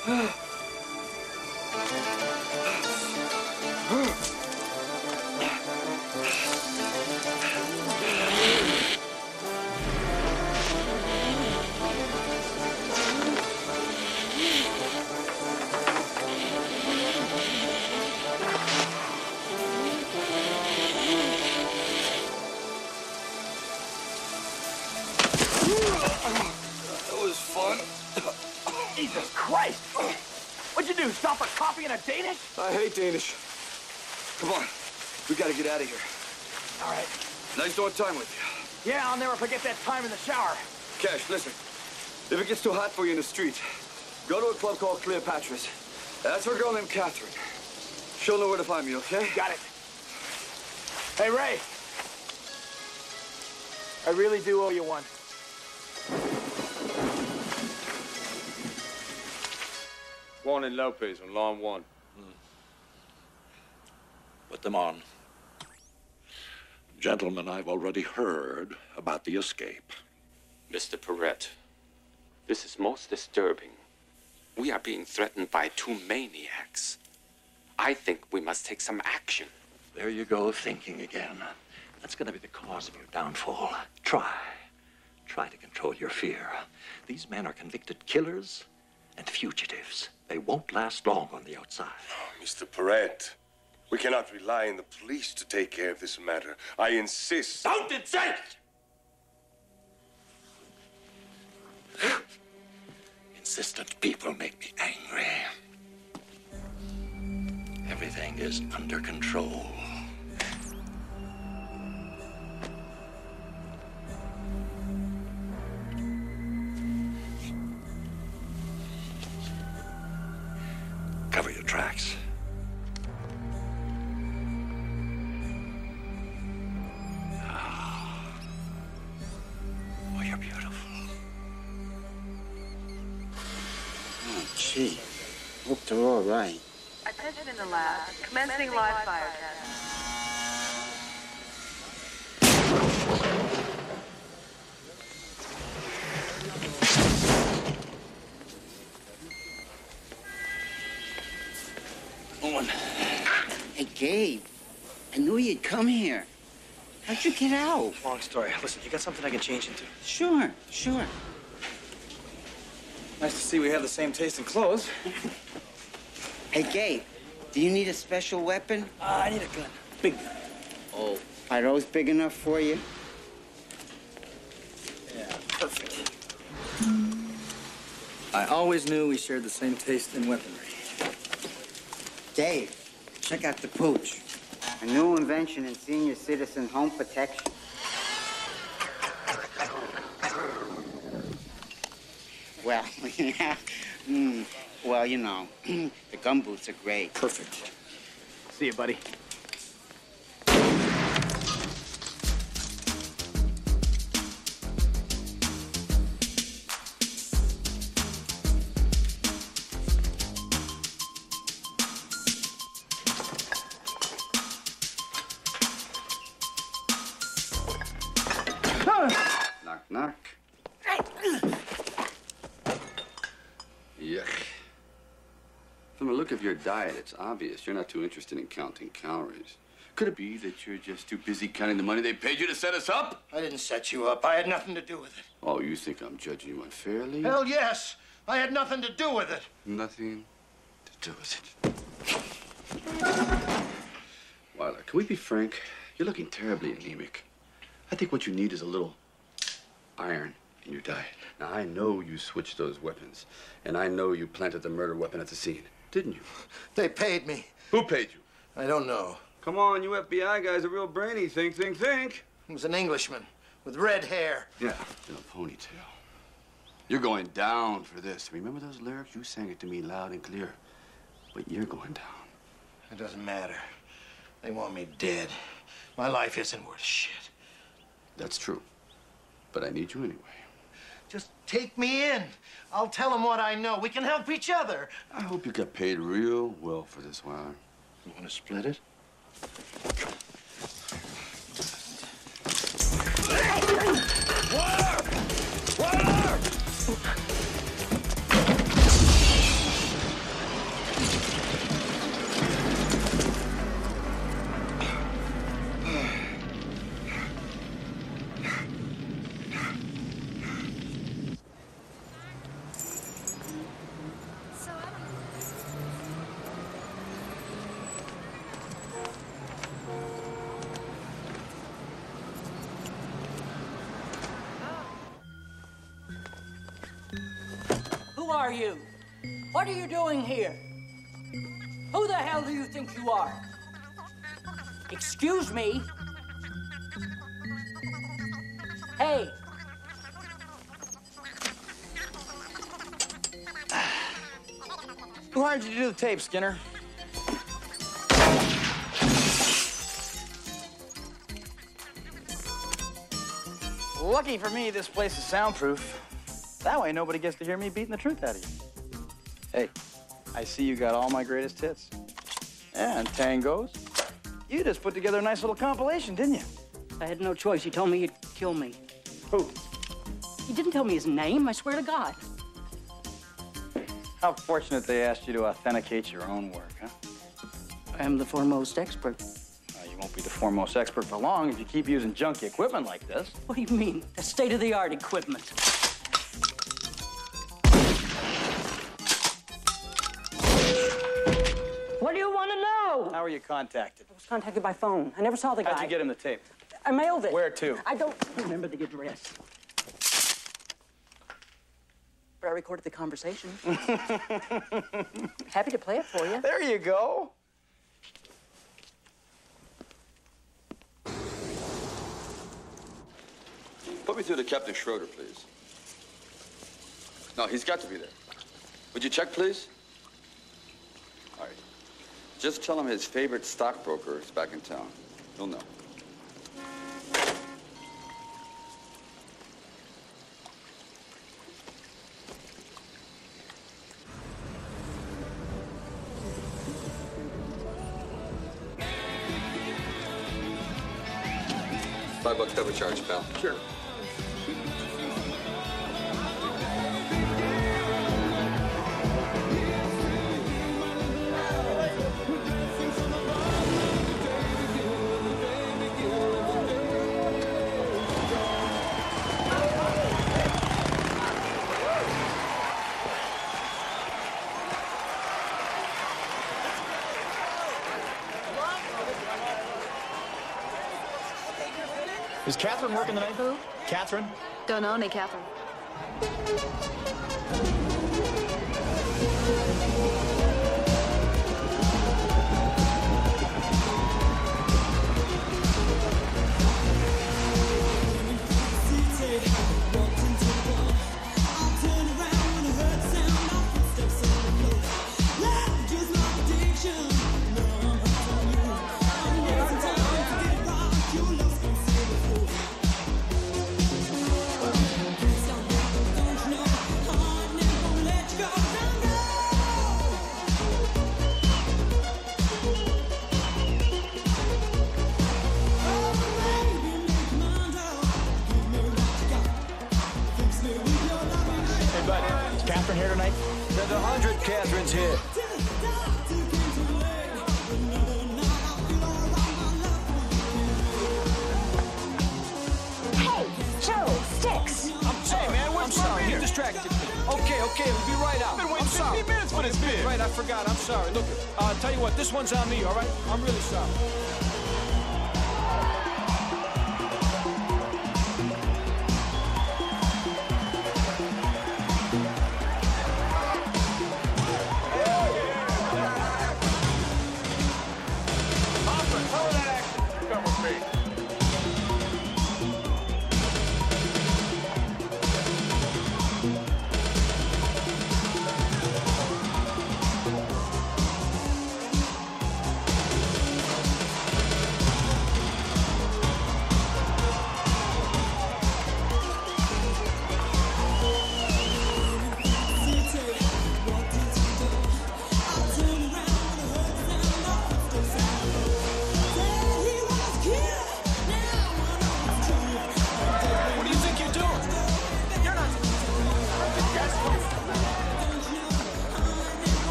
Jesus Christ! What'd you do, stop for coffee and a Danish? I hate Danish. Come on, we gotta get out of here. All right. Nice doing time with you. Yeah, I'll never forget that time in the shower. Cash, listen. If it gets too hot for you in the street, go to a club called Cleopatra's. That's for a girl named Catherine. She'll know where to find me, okay? Got it. Hey, Ray. I really do owe you one. Juan and Lopez on line 1. Put them on. Gentlemen, I've already heard about the escape. Mr. Perret, this is most disturbing. We are being threatened by 2 maniacs. I think we must take some action. There you go, thinking again. That's going to be the cause of your downfall. Try to control your fear. These men are convicted killers and fugitives. They won't last long on the outside. Oh, Mr. Perret, we cannot rely on the police to take care of this matter. I insist. Don't insist! Insistent people make me angry. Everything is under control. Cover your tracks. Oh, you're beautiful. Oh, gee. Hope they're all right. Attention in the lab. Commencing live fire test. Owen. Hey, Gabe. I knew you'd come here. How'd you get out? Long story. Listen, you got something I can change into? Sure. Nice to see we have the same taste in clothes. Hey, Gabe. Do you need a special weapon? I need a gun. Big gun. Oh. Are those big enough for you? Yeah, perfect. I always knew we shared the same taste in weaponry. Dave, check out the pooch. A new invention in senior citizen home protection. Well, well, you know, the gumboots are great. Perfect. See you, buddy. Knock, knock. Yuck. From the look of your diet, it's obvious you're not too interested in counting calories. Could it be that you're just too busy counting the money they paid you to set us up? I didn't set you up. I had nothing to do with it. Oh, you think I'm judging you unfairly? Hell yes. I had nothing to do with it. Nothing to do with it. Wyler, can we be frank? You're looking terribly anemic. I think what you need is a little iron in your diet. Now, I know you switched those weapons, and I know you planted the murder weapon at the scene, didn't you? They paid me. Who paid you? I don't know. Come on, you FBI guys are real brainy. Think. It was an Englishman with red hair. Yeah, in a ponytail. You're going down for this. Remember those lyrics? You sang it to me loud and clear. But you're going down. It doesn't matter. They want me dead. My life isn't worth shit. That's true. But I need you anyway. Just take me in. I'll tell them what I know. We can help each other. I hope you get paid real well for this, Wyler. You want to split it? are you? What are you doing here? Who the hell do you think you are? Excuse me? Hey. Who hired you to do the tape, Skinner? Lucky for me, this place is soundproof. That way, nobody gets to hear me beating the truth out of you. Hey, I see you got all my greatest hits. Yeah, and tangos. You just put together a nice little compilation, didn't you? I had no choice. You told me you'd kill me. Who? You didn't tell me his name, I swear to God. How fortunate they asked you to authenticate your own work, huh? I am the foremost expert. You won't be the foremost expert for long if you keep using junky equipment like this. What do you mean? The state-of-the-art equipment. What do you want to know? How were you contacted? I was contacted by phone. I never saw the guy. How'd you get him the tape? I mailed it. Where to? I don't remember the address. But I recorded the conversation. Happy to play it for you. There you go. Put me through to Captain Schroeder, please. No, he's got to be there. Would you check, please? All right. Just tell him his favorite stockbroker is back in town. He'll know. $5 cover charge, pal. Sure. Is Catherine working tonight? Who? Catherine? Don't know any Catherine. Catherine here tonight? There's 100 Catherines here. Hey, Joe, Sticks! Hey, man, what's I'm sorry, you distracted me. Okay, we'll be right out. I've been waiting 15 minutes for this bid. Right, I forgot. I'm sorry. Look, tell you what, this one's on me, all right? I'm really sorry.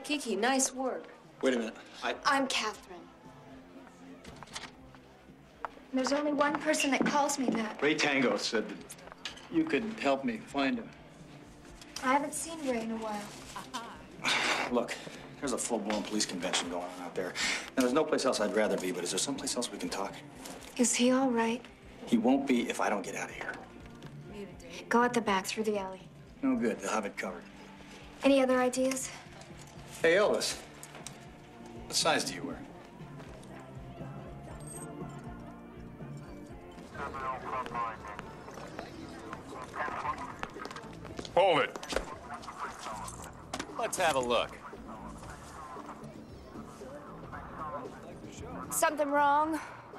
Kiki, nice work. Wait a minute. I'm Catherine. There's only one person that calls me that. Ray Tango said that you could help me find him. I haven't seen Ray in a while. Look, there's a full-blown police convention going on out there. Now, there's no place else I'd rather be, but is there someplace else we can talk? Is he all right? He won't be if I don't get out of here. Go out the back, through the alley. No good. They'll have it covered. Any other ideas? Hey, Elvis. What size do you wear? Hold it. Let's have a look. Something wrong?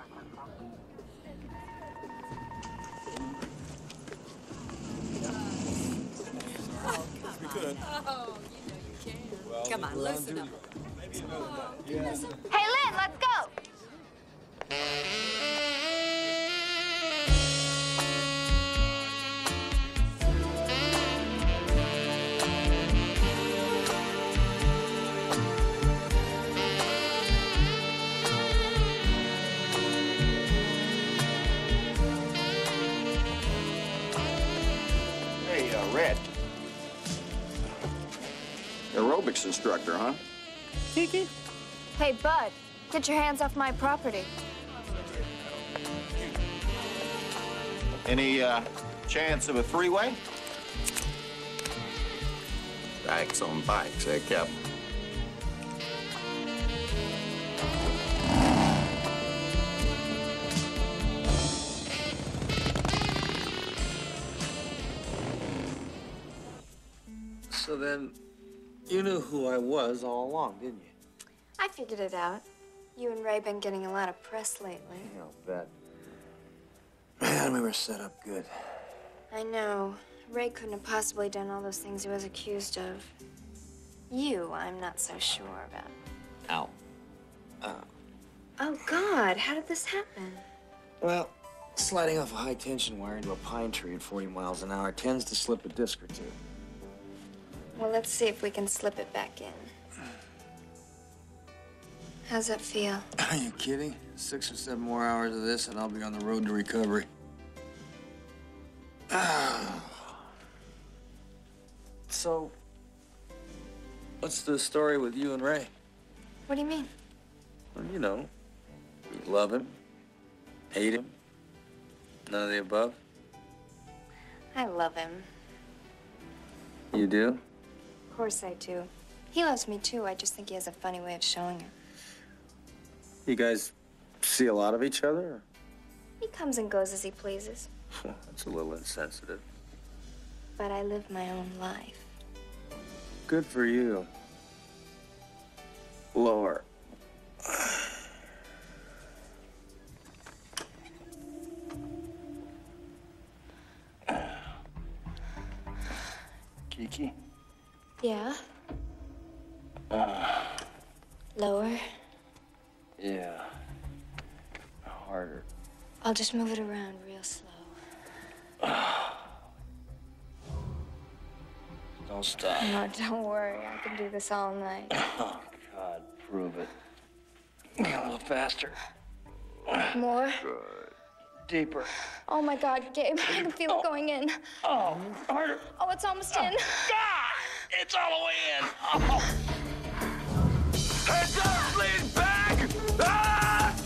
Come on, listen up. Hey, Lynn, let's go. Hey, Red. Aerobics instructor, huh? Kiki? Hey, Bud, get your hands off my property. Any chance of a three-way? Bikes on bikes, eh, Captain? So then, you knew who I was all along, didn't you? I figured it out. You and Ray been getting a lot of press lately. I'll bet. Man, we were set up good. I know. Ray couldn't have possibly done all those things he was accused of. You, I'm not so sure about. Ow. Oh, God, how did this happen? Well, sliding off a high-tension wire into a pine tree at 40 miles an hour tends to slip a disc or two. Well, let's see if we can slip it back in. How's that feel? Are you kidding? 6 or 7 more hours of this, and I'll be on the road to recovery. So, what's the story with you and Ray? What do you mean? Well, you know, you love him, hate him, none of the above. I love him. You do? Of course I do. He loves me, too. I just think he has a funny way of showing it. You guys see a lot of each other? Or? He comes and goes as he pleases. That's a little insensitive. But I live my own life. Good for you. Lower. Kiki? Yeah? Lower? Yeah. Harder. I'll just move it around real slow. Don't stop. No, don't worry. I can do this all night. Oh, God, prove it. A little faster. More? Good. Deeper. Oh, my God, Gabe. I can feel it going in. Oh, harder. Oh, it's almost in. God! It's all the way in. Oh. Heads up, please, back! Ah!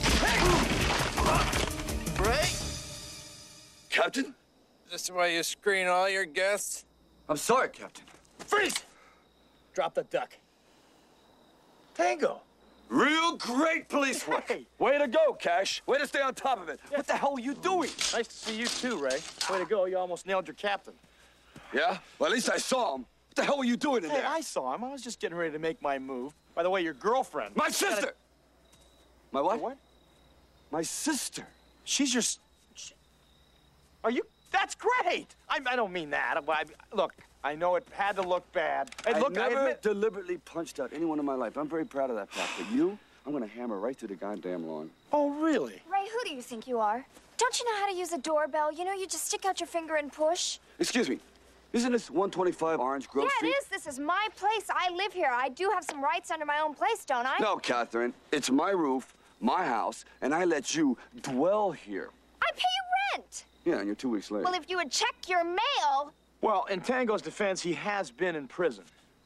Hey! Ray? Captain? Is this why you screen all your guests? I'm sorry, Captain. Freeze! Drop the duck. Tango. Real great police work. Hey. Way to go, Cash. Way to stay on top of it. Yeah. What the hell are you doing? Nice to see you too, Ray. Way to go. You almost nailed your captain. Yeah? Well, at least I saw him. What the hell were you doing in Hey, there? I saw him. I was just getting ready to make my move. By the way, your girlfriend. My sister! My what? What? My sister. She's your... Are you... That's great! I don't mean that. Look, I know it had to look bad. Hey, I look, never deliberately punched out anyone in my life. I'm very proud of that fact. But you, I'm gonna hammer right through the goddamn lawn. Oh, really? Ray, who do you think you are? Don't you know how to use a doorbell? You know, you just stick out your finger and push. Excuse me. Isn't this 125 Orange Grove Yeah, Street? it is. This is my place. I live here. I do have some rights under my own place, don't I? No, Catherine. It's my roof, my house, and I let you dwell here. I pay you rent. Yeah, and you're 2 weeks late. Well, if you would check your mail. Well, in Tango's defense, he has been in prison.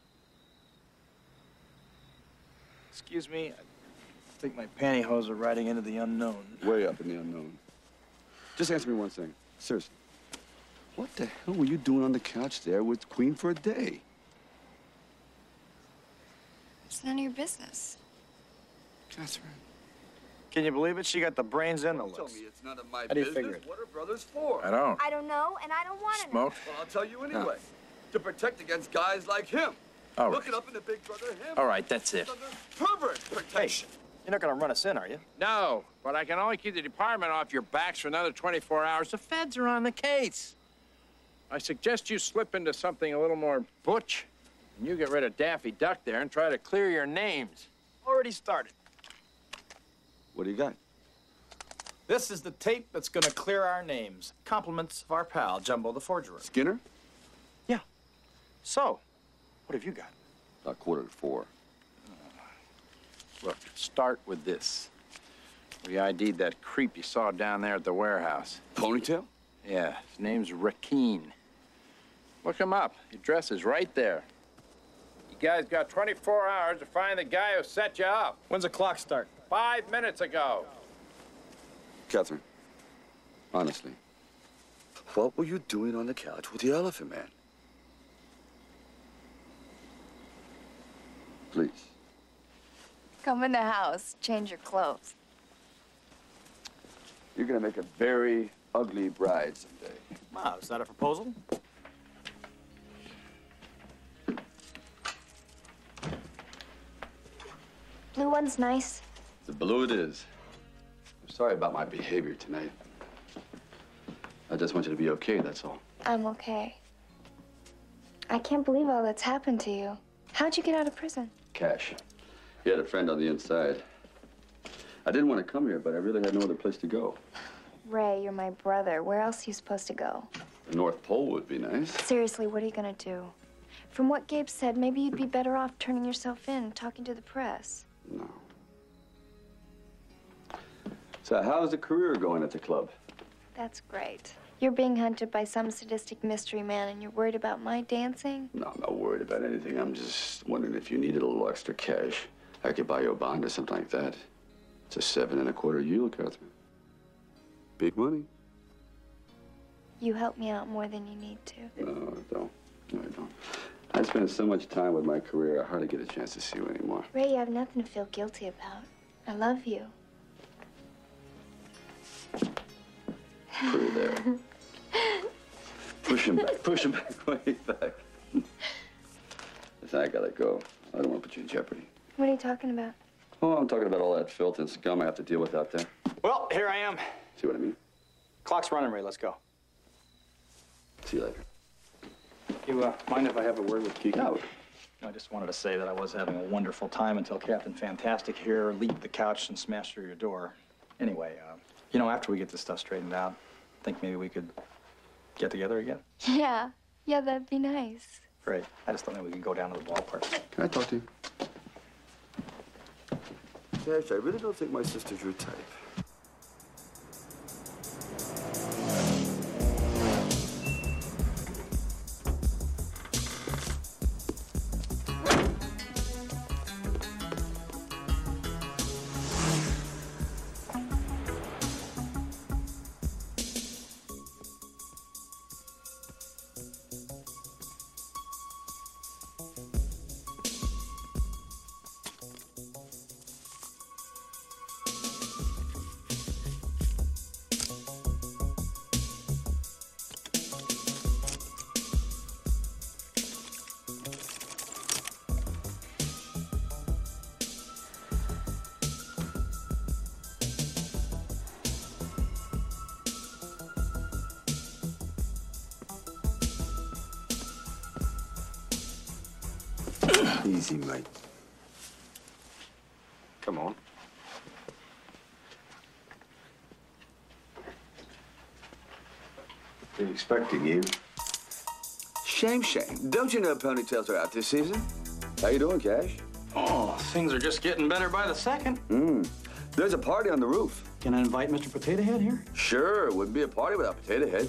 Excuse me, I think my pantyhose are riding into the unknown. Way up in the unknown. Just answer me one thing. Seriously. What the hell were you doing on the couch there with Queen for a day? It's none of your business. Catherine. Can you believe it? She got the brains and the Tell looks. me it's none of my How do you business. figure it? What are brothers for? I don't. I don't know, and I don't want to know. Smoke? Well, I'll tell you anyway. To protect against guys like him. All right. Look it up in the Big Brother him. All right, that's it. Pervert protection. You're not gonna run us in, are you? No, but I can only keep the department off your backs for another 24 hours. The feds are on the case. I suggest you slip into something a little more butch, and you get rid of Daffy Duck there and try to clear your names. Already started. What do you got? This is the tape that's gonna clear our names. Compliments of our pal, Jumbo the Forgerer. Skinner? Yeah. So, what have you got? A 3:45. Look, start with this. We ID'd that creep you saw down there at the warehouse. Ponytail? Yeah, his name's Rakeen. Look him up. His address is right there. You guys got 24 hours to find the guy who set you up. When's the clock start? 5 minutes ago. Catherine, honestly, what were you doing on the couch with the Elephant Man? Please. Come in the house. Change your clothes. You're gonna make a very ugly bride someday. Wow, is that a proposal? Blue one's nice. The blue it is. I'm sorry about my behavior tonight. I just want you to be okay, that's all. I'm okay. I can't believe all that's happened to you. How'd you get out of prison? Cash. He had a friend on the inside. I didn't want to come here, but I really had no other place to go. Ray, you're my brother. Where else are you supposed to go? The North Pole would be nice. Seriously, what are you gonna do? From what Gabe said, maybe you'd be better off turning yourself in, talking to the press. No. So how's the career going at the club? That's great. You're being hunted by some sadistic mystery man, and you're worried about my dancing? No, I'm not worried about anything. I'm just wondering if you needed a little extra cash. I could buy you a bond or something like that. It's a 7 1/4 yield, Catherine. Big money. You help me out more than you need to. No, I don't. No, I don't. I spend so much time with my career, I hardly get a chance to see you anymore. Ray, you have nothing to feel guilty about. I love you. Put her there. Push him back, way back. Listen, I gotta go. I don't want to put you in jeopardy. What are you talking about? Oh, I'm talking about all that filth and scum I have to deal with out there. Well, here I am. See what I mean? Clock's running, Ray. Let's go. See you later. You mind if I have a word with Kiki? No. I just wanted to say that I was having a wonderful time until Captain Fantastic here leaped the couch and smashed through your door. Anyway, you know, after we get this stuff straightened out, I think maybe we could get together again. Yeah, that'd be nice. Great. I just thought maybe we could go down to the ballpark. Can I talk to you? Cash, I really don't think my sister's your type. Easy, mate. Come on. Been expecting you. Shame. Don't you know ponytails are out this season? How you doing, Cash? Oh, things are just getting better by the second. There's a party on the roof. Can I invite Mr. Potato Head here? Sure, it wouldn't be a party without Potato Head.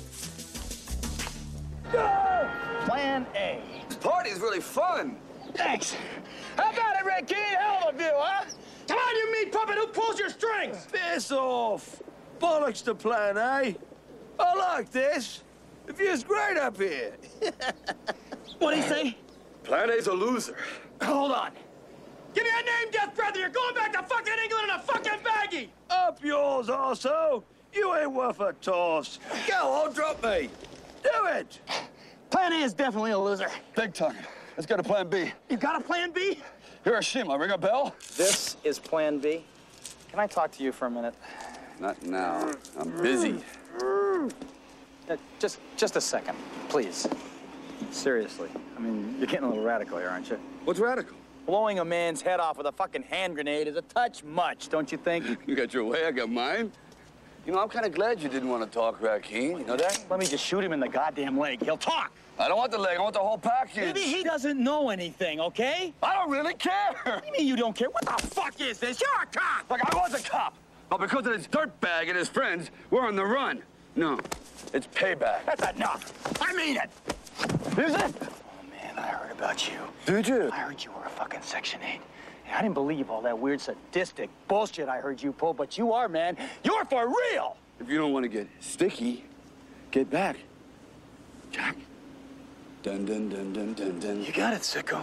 Plan A. This party is really fun. Thanks. How about it, Red Key? Hell of a view, huh? Come on, you meat puppet. Who pulls your strings? Piss off. Bollocks to plan A. I like this. The view's great up here. What'd he say? Plan A's a loser. Hold on. Give me a name, death brother. You're going back to fucking England in a fucking baggie. Up yours, also. You ain't worth a toss. Go on, drop me. Do it. Plan A is definitely a loser. Big time. Let's go to Plan B. You got a Plan B? Hiroshima, ring a bell? This is Plan B. Can I talk to you for a minute? Not now. I'm busy. Just a second, please. Seriously. I mean, you're getting a little radical here, aren't you? What's radical? Blowing a man's head off with a fucking hand grenade is a touch much, don't you think? You got your way, I got mine. You know, I'm kind of glad you didn't want to talk, Rakim. You know that? Let me just shoot him in the goddamn leg. He'll talk. I don't want the leg. I want the whole package. Maybe he doesn't know anything, okay? I don't really care. What do you mean you don't care? What the fuck is this? You're a cop! Look, I was a cop. But because of this dirtbag and his friends, we're on the run. No, it's payback. That's enough. I mean it. Is it? Oh, man, I heard about you. Did you? I heard you were a fucking Section 8. I didn't believe all that weird sadistic bullshit I heard you pull, but you are, man. You're for real! If you don't want to get sticky, get back. Jack. Dun, dun, dun, dun, dun, dun. You got it, sicko.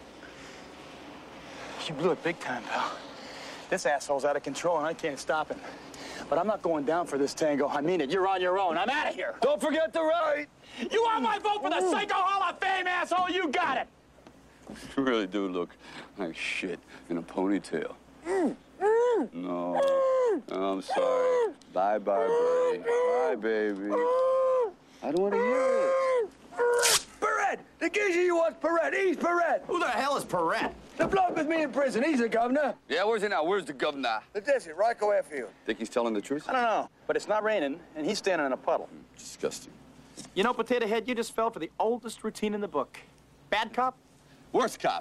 You blew it big time, pal. This asshole's out of control, and I can't stop him. But I'm not going down for this tango. I mean it. You're on your own. I'm out of here. Don't forget the right. You want my vote for the Psycho Hall of Fame, asshole? You got it. You really do look like shit in a ponytail. No. I'm sorry. Bye, buddy. Bye, baby. I don't want to hear it. Perret! The geezer you want, Perret. He's Perret. Who the hell is Perret? The bloke with me in prison. He's the governor. Yeah, where's he now? Where's the governor? That's it, Ryko Airfield. Think he's telling the truth? I don't know, but it's not raining, and he's standing in a puddle. Disgusting. You know, Potato Head, you just fell for the oldest routine in the book. Bad cop? Worst cop.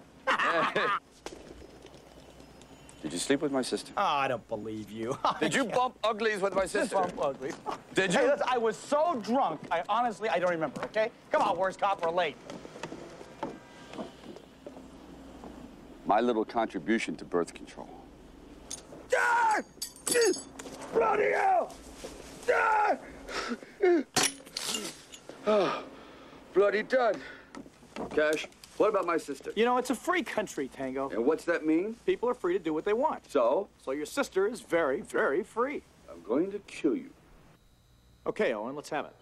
Did you sleep with my sister? Oh, I don't believe you. Did you bump uglies with my sister? Bump uglies. Did you? Hey, listen, I was so drunk, I don't remember, okay? Come on, worst cop, we're late. My little contribution to birth control. Ah! Bloody hell! Ah! Oh, bloody done. Cash, what about my sister? You know, it's a free country, Tango. And what's that mean? People are free to do what they want. So? So your sister is very, very free. I'm going to kill you. Okay, Owen, let's have it.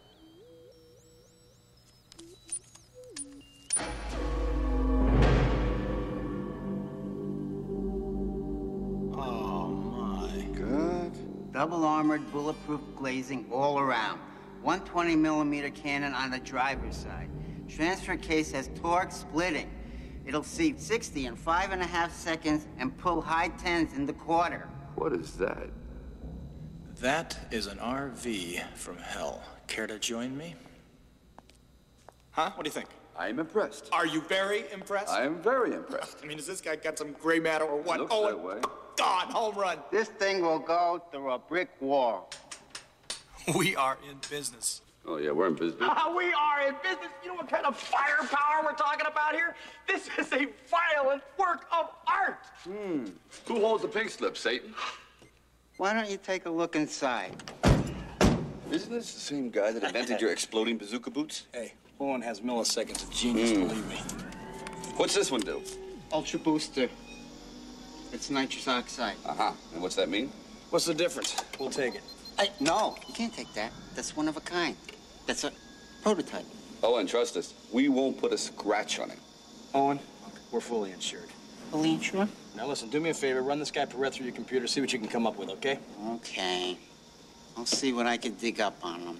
Oh, my. Good. Double armored, bulletproof glazing all around. 120mm cannon on the driver's side. Transfer case has torque splitting. It'll seat 60 in 5.5 seconds and pull high 10s in the quarter. What is that? That is an RV from hell. Care to join me? Huh? What do you think? I am impressed. Are you very impressed? I am very impressed. I mean, has this guy got some gray matter or what? Looks that way. God, home run. This thing will go through a brick wall. We are in business. Oh, yeah, we're in business. We are in business. You know what kind of firepower we're talking about here? This is a violent work of art. Who holds the pink slip, Satan? Why don't you take a look inside? Isn't this the same guy that invented your exploding bazooka boots? Hey, Owen has milliseconds of genius, believe me. What's this one do? Ultra booster. It's nitrous oxide. Uh-huh. And what's that mean? What's the difference? We'll take it. No, you can't take that. That's one of a kind. That's a prototype. Owen, trust us. We won't put a scratch on it. Owen, look, we're fully insured. Fully insured? Now listen, do me a favor, run this guy Perret through your computer, see what you can come up with, okay? Okay. I'll see what I can dig up on him.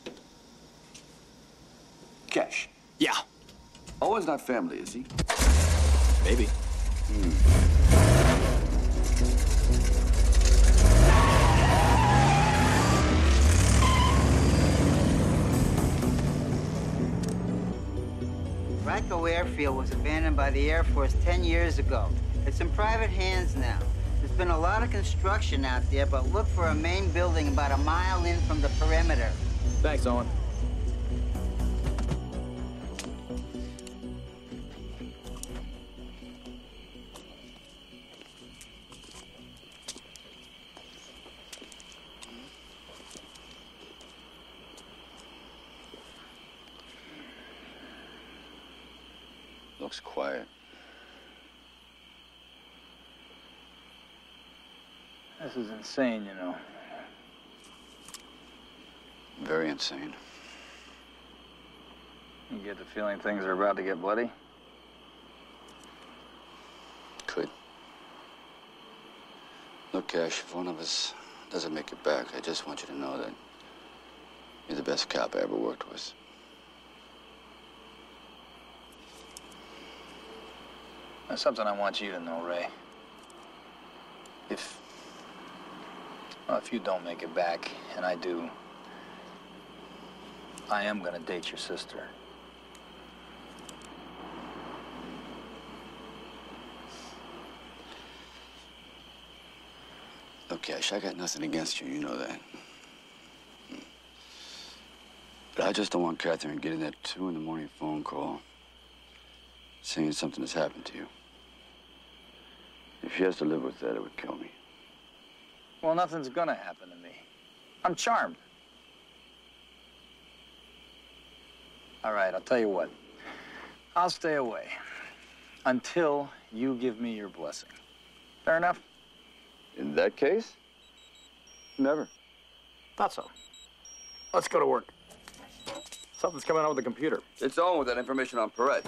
Cash. Yeah. Owen's not family, is he? Maybe. Cabo Airfield was abandoned by the Air Force 10 years ago. It's in private hands now. There's been a lot of construction out there, but look for a main building about a mile in from the perimeter. Thanks, Owen. Looks quiet. This is insane, you know. Very insane. You get the feeling things are about to get bloody? Could. Look, Cash, if one of us doesn't make it back, I just want you to know that you're the best cop I ever worked with. There's something I want you to know, Ray. If you don't make it back, and I do, I am gonna date your sister. Look, Cash, I got nothing against you, you know that. But I just don't want Catherine getting that 2 in the morning phone call saying something has happened to you. If she has to live with that, it would kill me. Well, nothing's gonna happen to me. I'm charmed. All right, I'll tell you what. I'll stay away until you give me your blessing. Fair enough? In that case, never. Thought so. Let's go to work. Something's coming out with the computer. It's on with that information on Perret.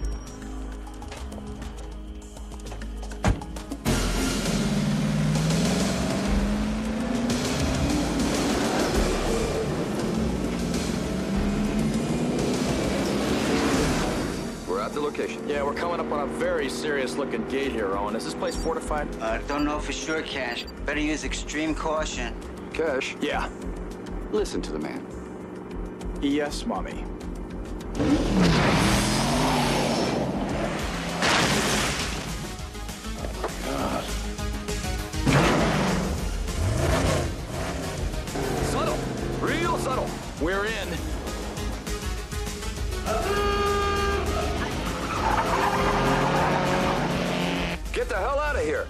The location. Yeah, we're coming up on a very serious-looking gate here, Owen. Is this place fortified? Don't know for sure, Cash. Better use extreme caution. Cash? Yeah. Listen to the man. Yes, Mommy. God. Subtle. Real subtle. We're in. Get the hell out of here.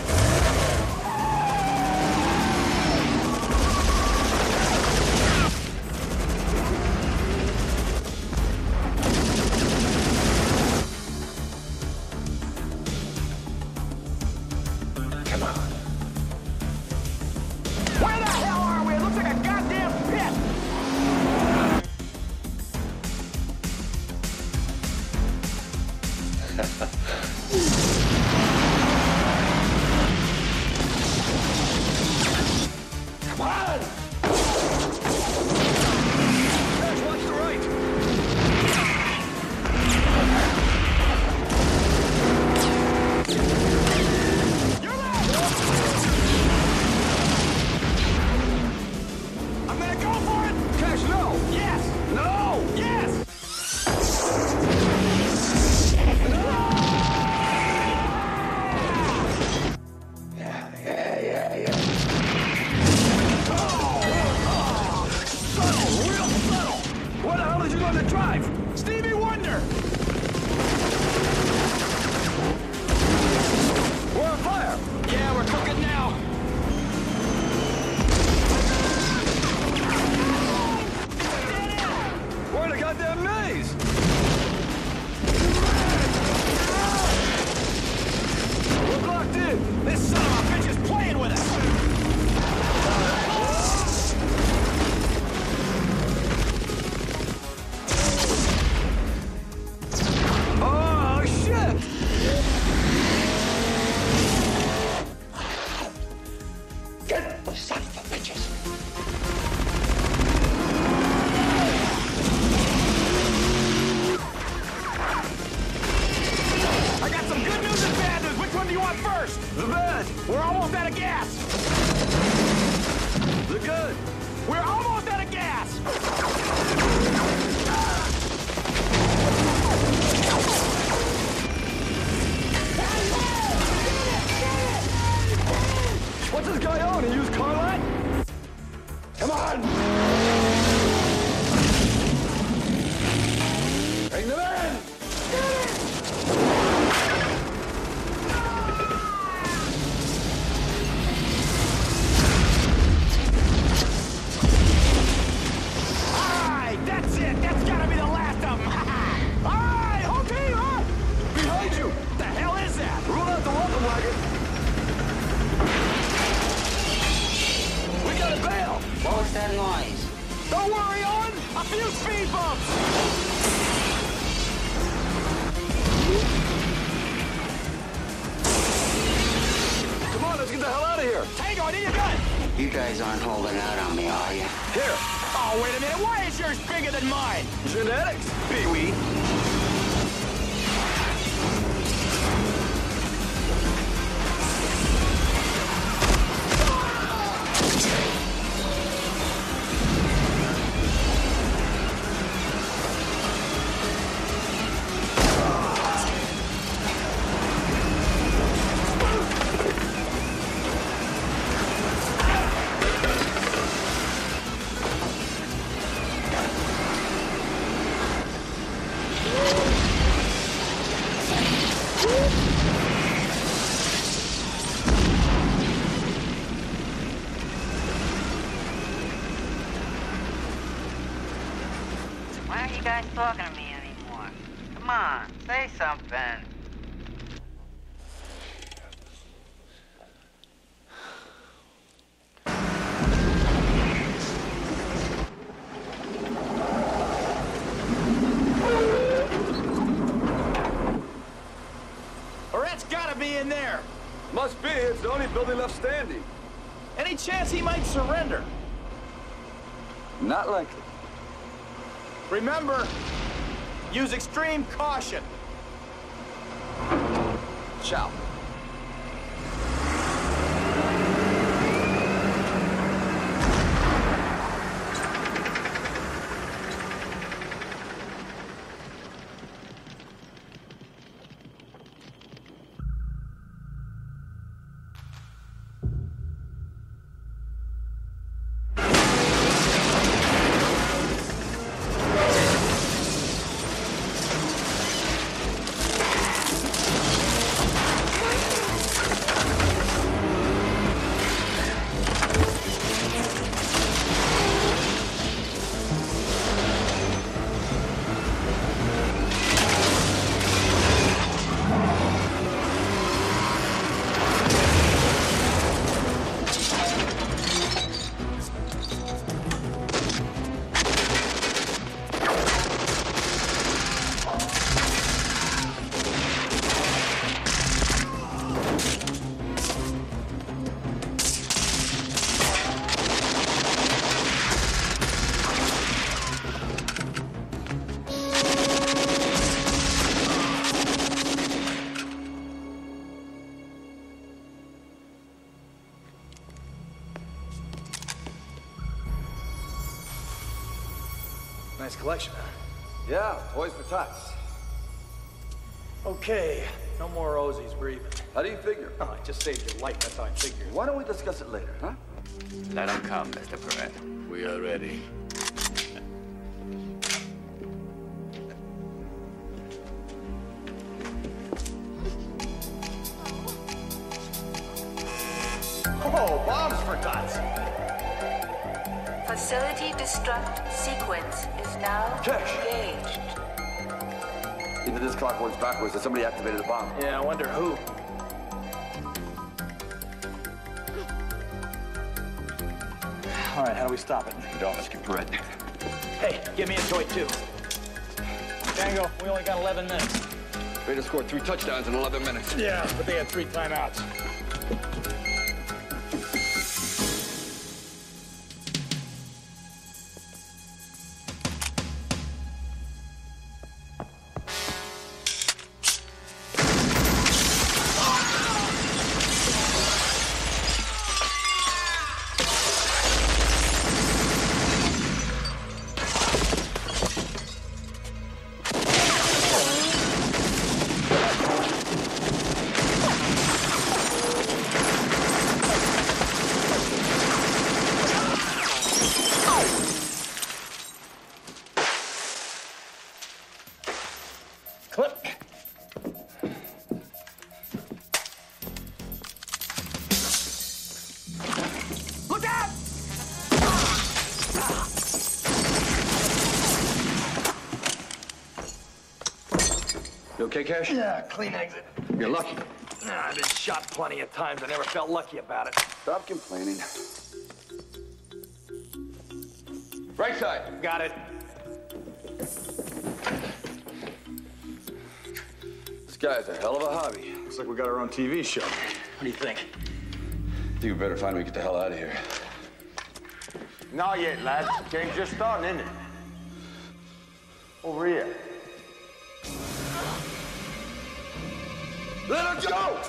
Come on. Where the hell are we? It looks like a goddamn pit. Come on! Cash, watch the right. I'm gonna go for it! Cash, no! Yes! No! Yes! What the hell did you learn to drive? Stevie Wonder! We're on fire! Yeah, we're cooking now. We're in a goddamn maze! We're blocked in! This son of a bitch is playing with us! Oh, shit! Get the son of a bitches! I got some good news and bad news. Which one do you want first? The bad! We're almost out of gas. The good! We're almost out of gas. that noise? Don't worry, Owen! A few speed bumps! Come on, let's get the hell out of here. Tango, I need your gun! You guys aren't holding out on me, are you? Here. Oh, wait a minute. Why is yours bigger than mine? Genetics, Pee-wee. Why aren't you guys talking to me anymore? Come on, say something. Barrett's gotta be in there. Must be. It's the only building left standing. Any chance he might surrender? Not likely. Remember, use extreme caution. Ciao. Nice collection, huh? Yeah, toys for tots. Okay, no more Ozzy's breathing. How do you figure? Oh, I just saved your life, that's how I figured. Why don't we discuss it later, huh? Let him come, Mr. Perret. We are ready. Oh, bombs for tots. Facility destruct sequence is now engaged. Either this clock works backwards or somebody activated the bomb. Yeah, I wonder who. All right, how do we stop it? Don't, Mr. Perret. Hey, give me a toy, too. Tango, we only got 11 minutes. Raiders scored 3 touchdowns in 11 minutes. Yeah, but they had 3 timeouts. You okay, Cash? Yeah, clean exit. You're lucky. Nah, I've been shot plenty of times. I never felt lucky about it. Stop complaining. Right side. Got it. This guy's a hell of a hobby. Looks like we got our own TV show. What do you think? I think we better find a way to get the hell out of here. Not yet, lads. Game's just starting, isn't it? Over here. Let him go!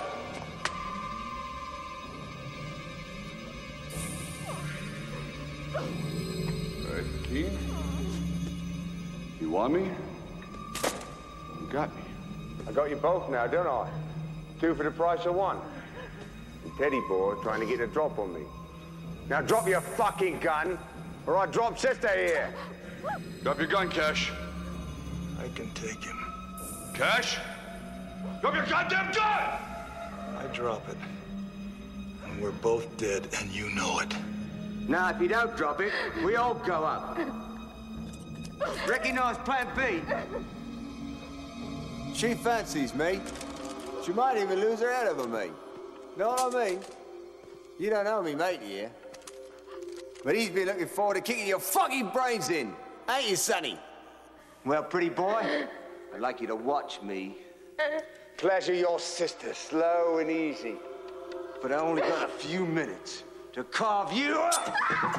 All right, Keen. You want me? You got me. I got you both now, don't I? 2 for the price of 1. And Teddy boy trying to get a drop on me. Now drop your fucking gun, or I'll drop sister here. Drop your gun, Cash. I can take him. Cash? Drop your goddamn gun! I drop it. And we're both dead, and you know it. Now, if you don't drop it, we all go up. Recognize Plan B. She fancies me. She might even lose her head over me. Know what I mean? You don't know me, mate, here. But he's been looking forward to kicking your fucking brains in. Ain't you, Sonny? Well, pretty boy, I'd like you to watch me. Pleasure your sister, slow and easy. But I only got a few minutes to carve you up!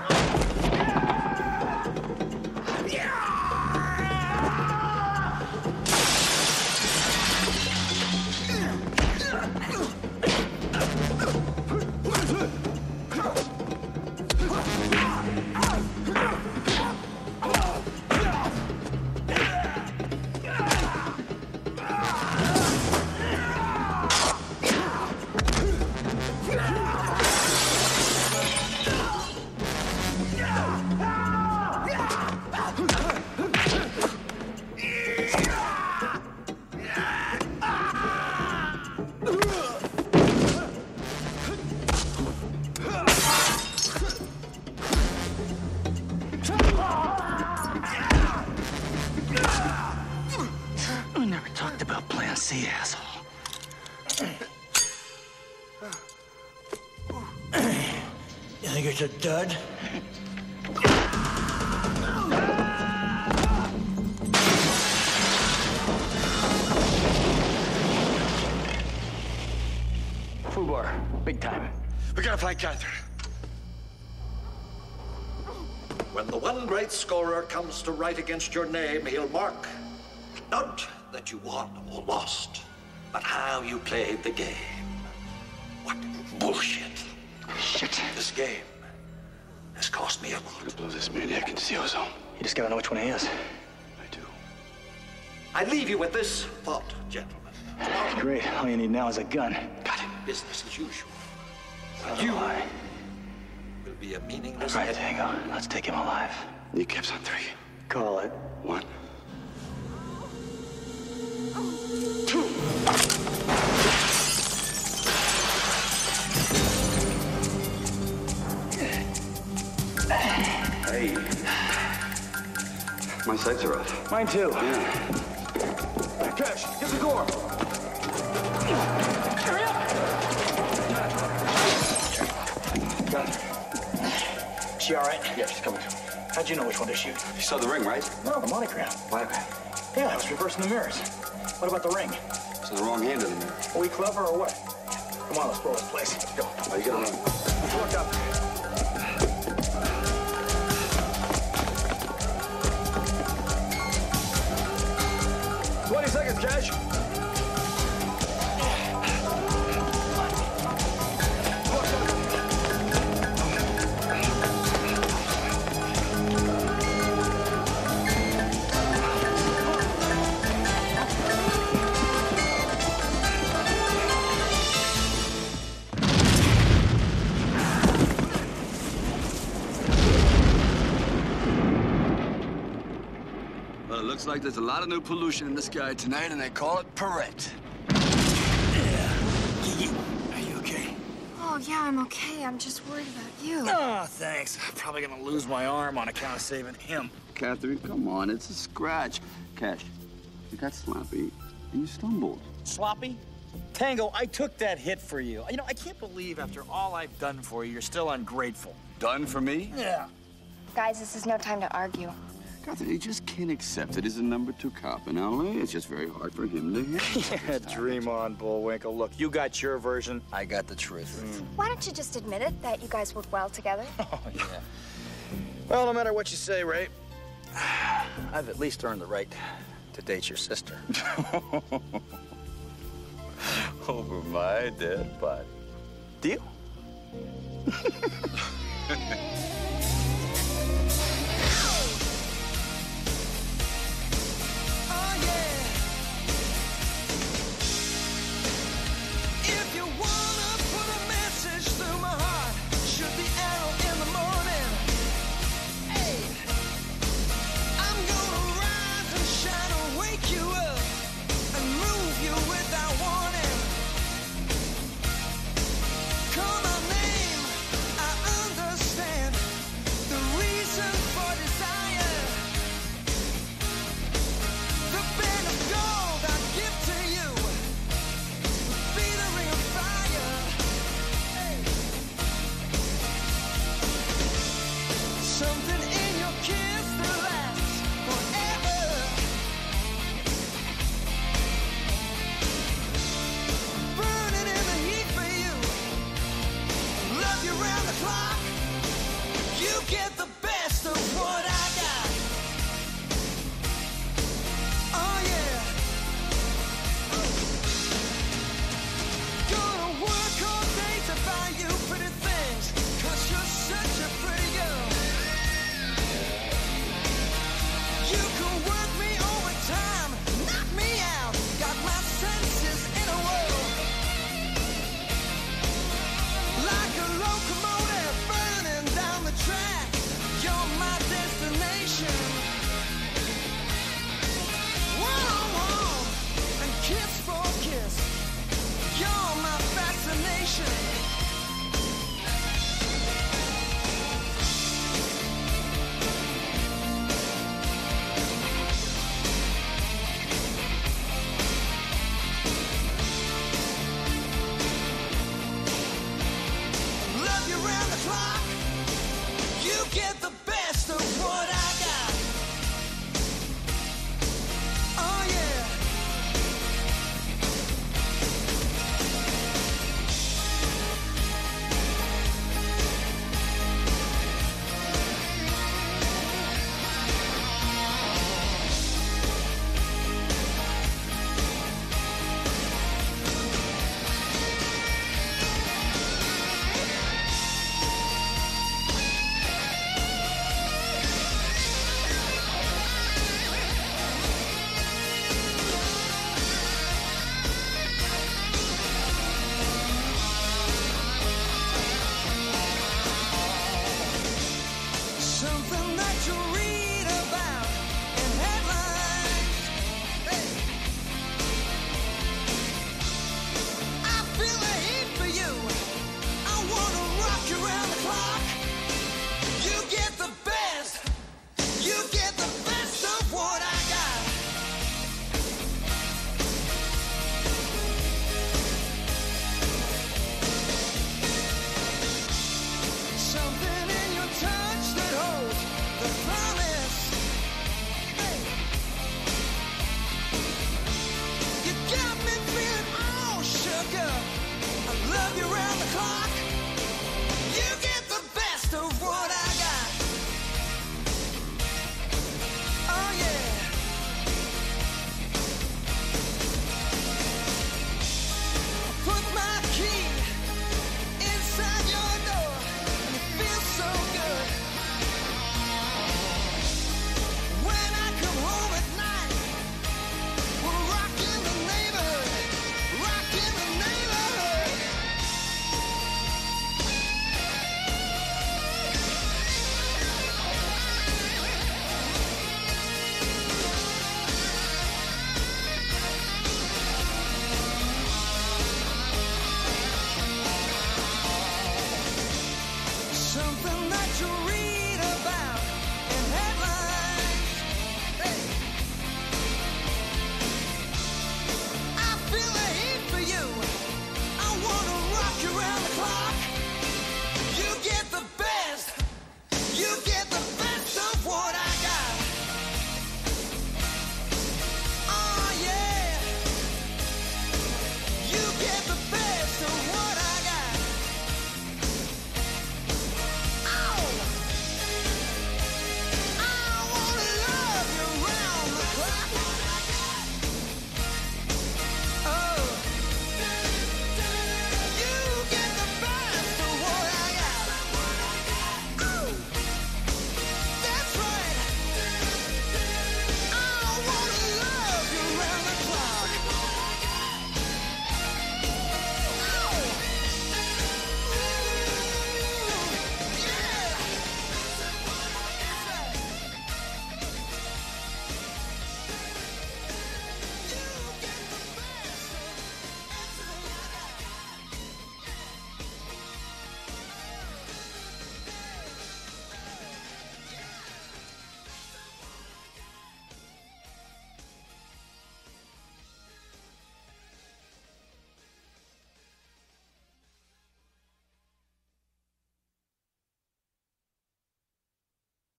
We never talked about Plan C, asshole. You think it's a dud? Fubar, big time. We gotta find Catherine. When the one great scorer comes to write against your name, he'll mark not that you won or lost, but how you played the game. What bullshit. Shit. This game has cost me a lot. To blow this maniac into CO zone. You just gotta know which one he is. I do. I leave you with this thought, gentlemen. Great. All you need now is a gun. Got it. Business as usual. And you will be a meaningless... Right, Tango. Let's take him alive. Kneecaps on 3. Call it. 1. 2. Hey. My sights are off. Mine too. Yeah. Cash, get the door. Hurry up! She all right? Yeah, she's coming to. How'd you know which one to shoot? You saw the ring, right? No, the monogram. What? Yeah, I was reversing the mirrors. What about the ring? It's in the wrong hand of the mirror. Are we clever or what? Come on, let's blow this place. Let's go. Oh, you gotta run. Look up. 20 seconds, Cash. Well, it looks like there's a lot of new pollution in the sky tonight, and they call it Perret. Are you okay? Oh, yeah, I'm okay. I'm just worried about you. Oh, thanks. I'm probably gonna lose my arm on account of saving him. Catherine, come on, it's a scratch. Cash, you got sloppy, and you stumbled. Sloppy? Tango, I took that hit for you. You know, I can't believe after all I've done for you, you're still ungrateful. Done for me? Yeah. Guys, this is no time to argue. Catherine, he just can't accept it as a number 2 cop in L.A. It's just very hard for him to handle. Yeah, dream on, Bullwinkle. Look, you got your version. I got the truth. Why don't you just admit it, that you guys work well together? Oh, yeah. Well, no matter what you say, Ray, I've at least earned the right to date your sister. Over my dead body. Deal? Something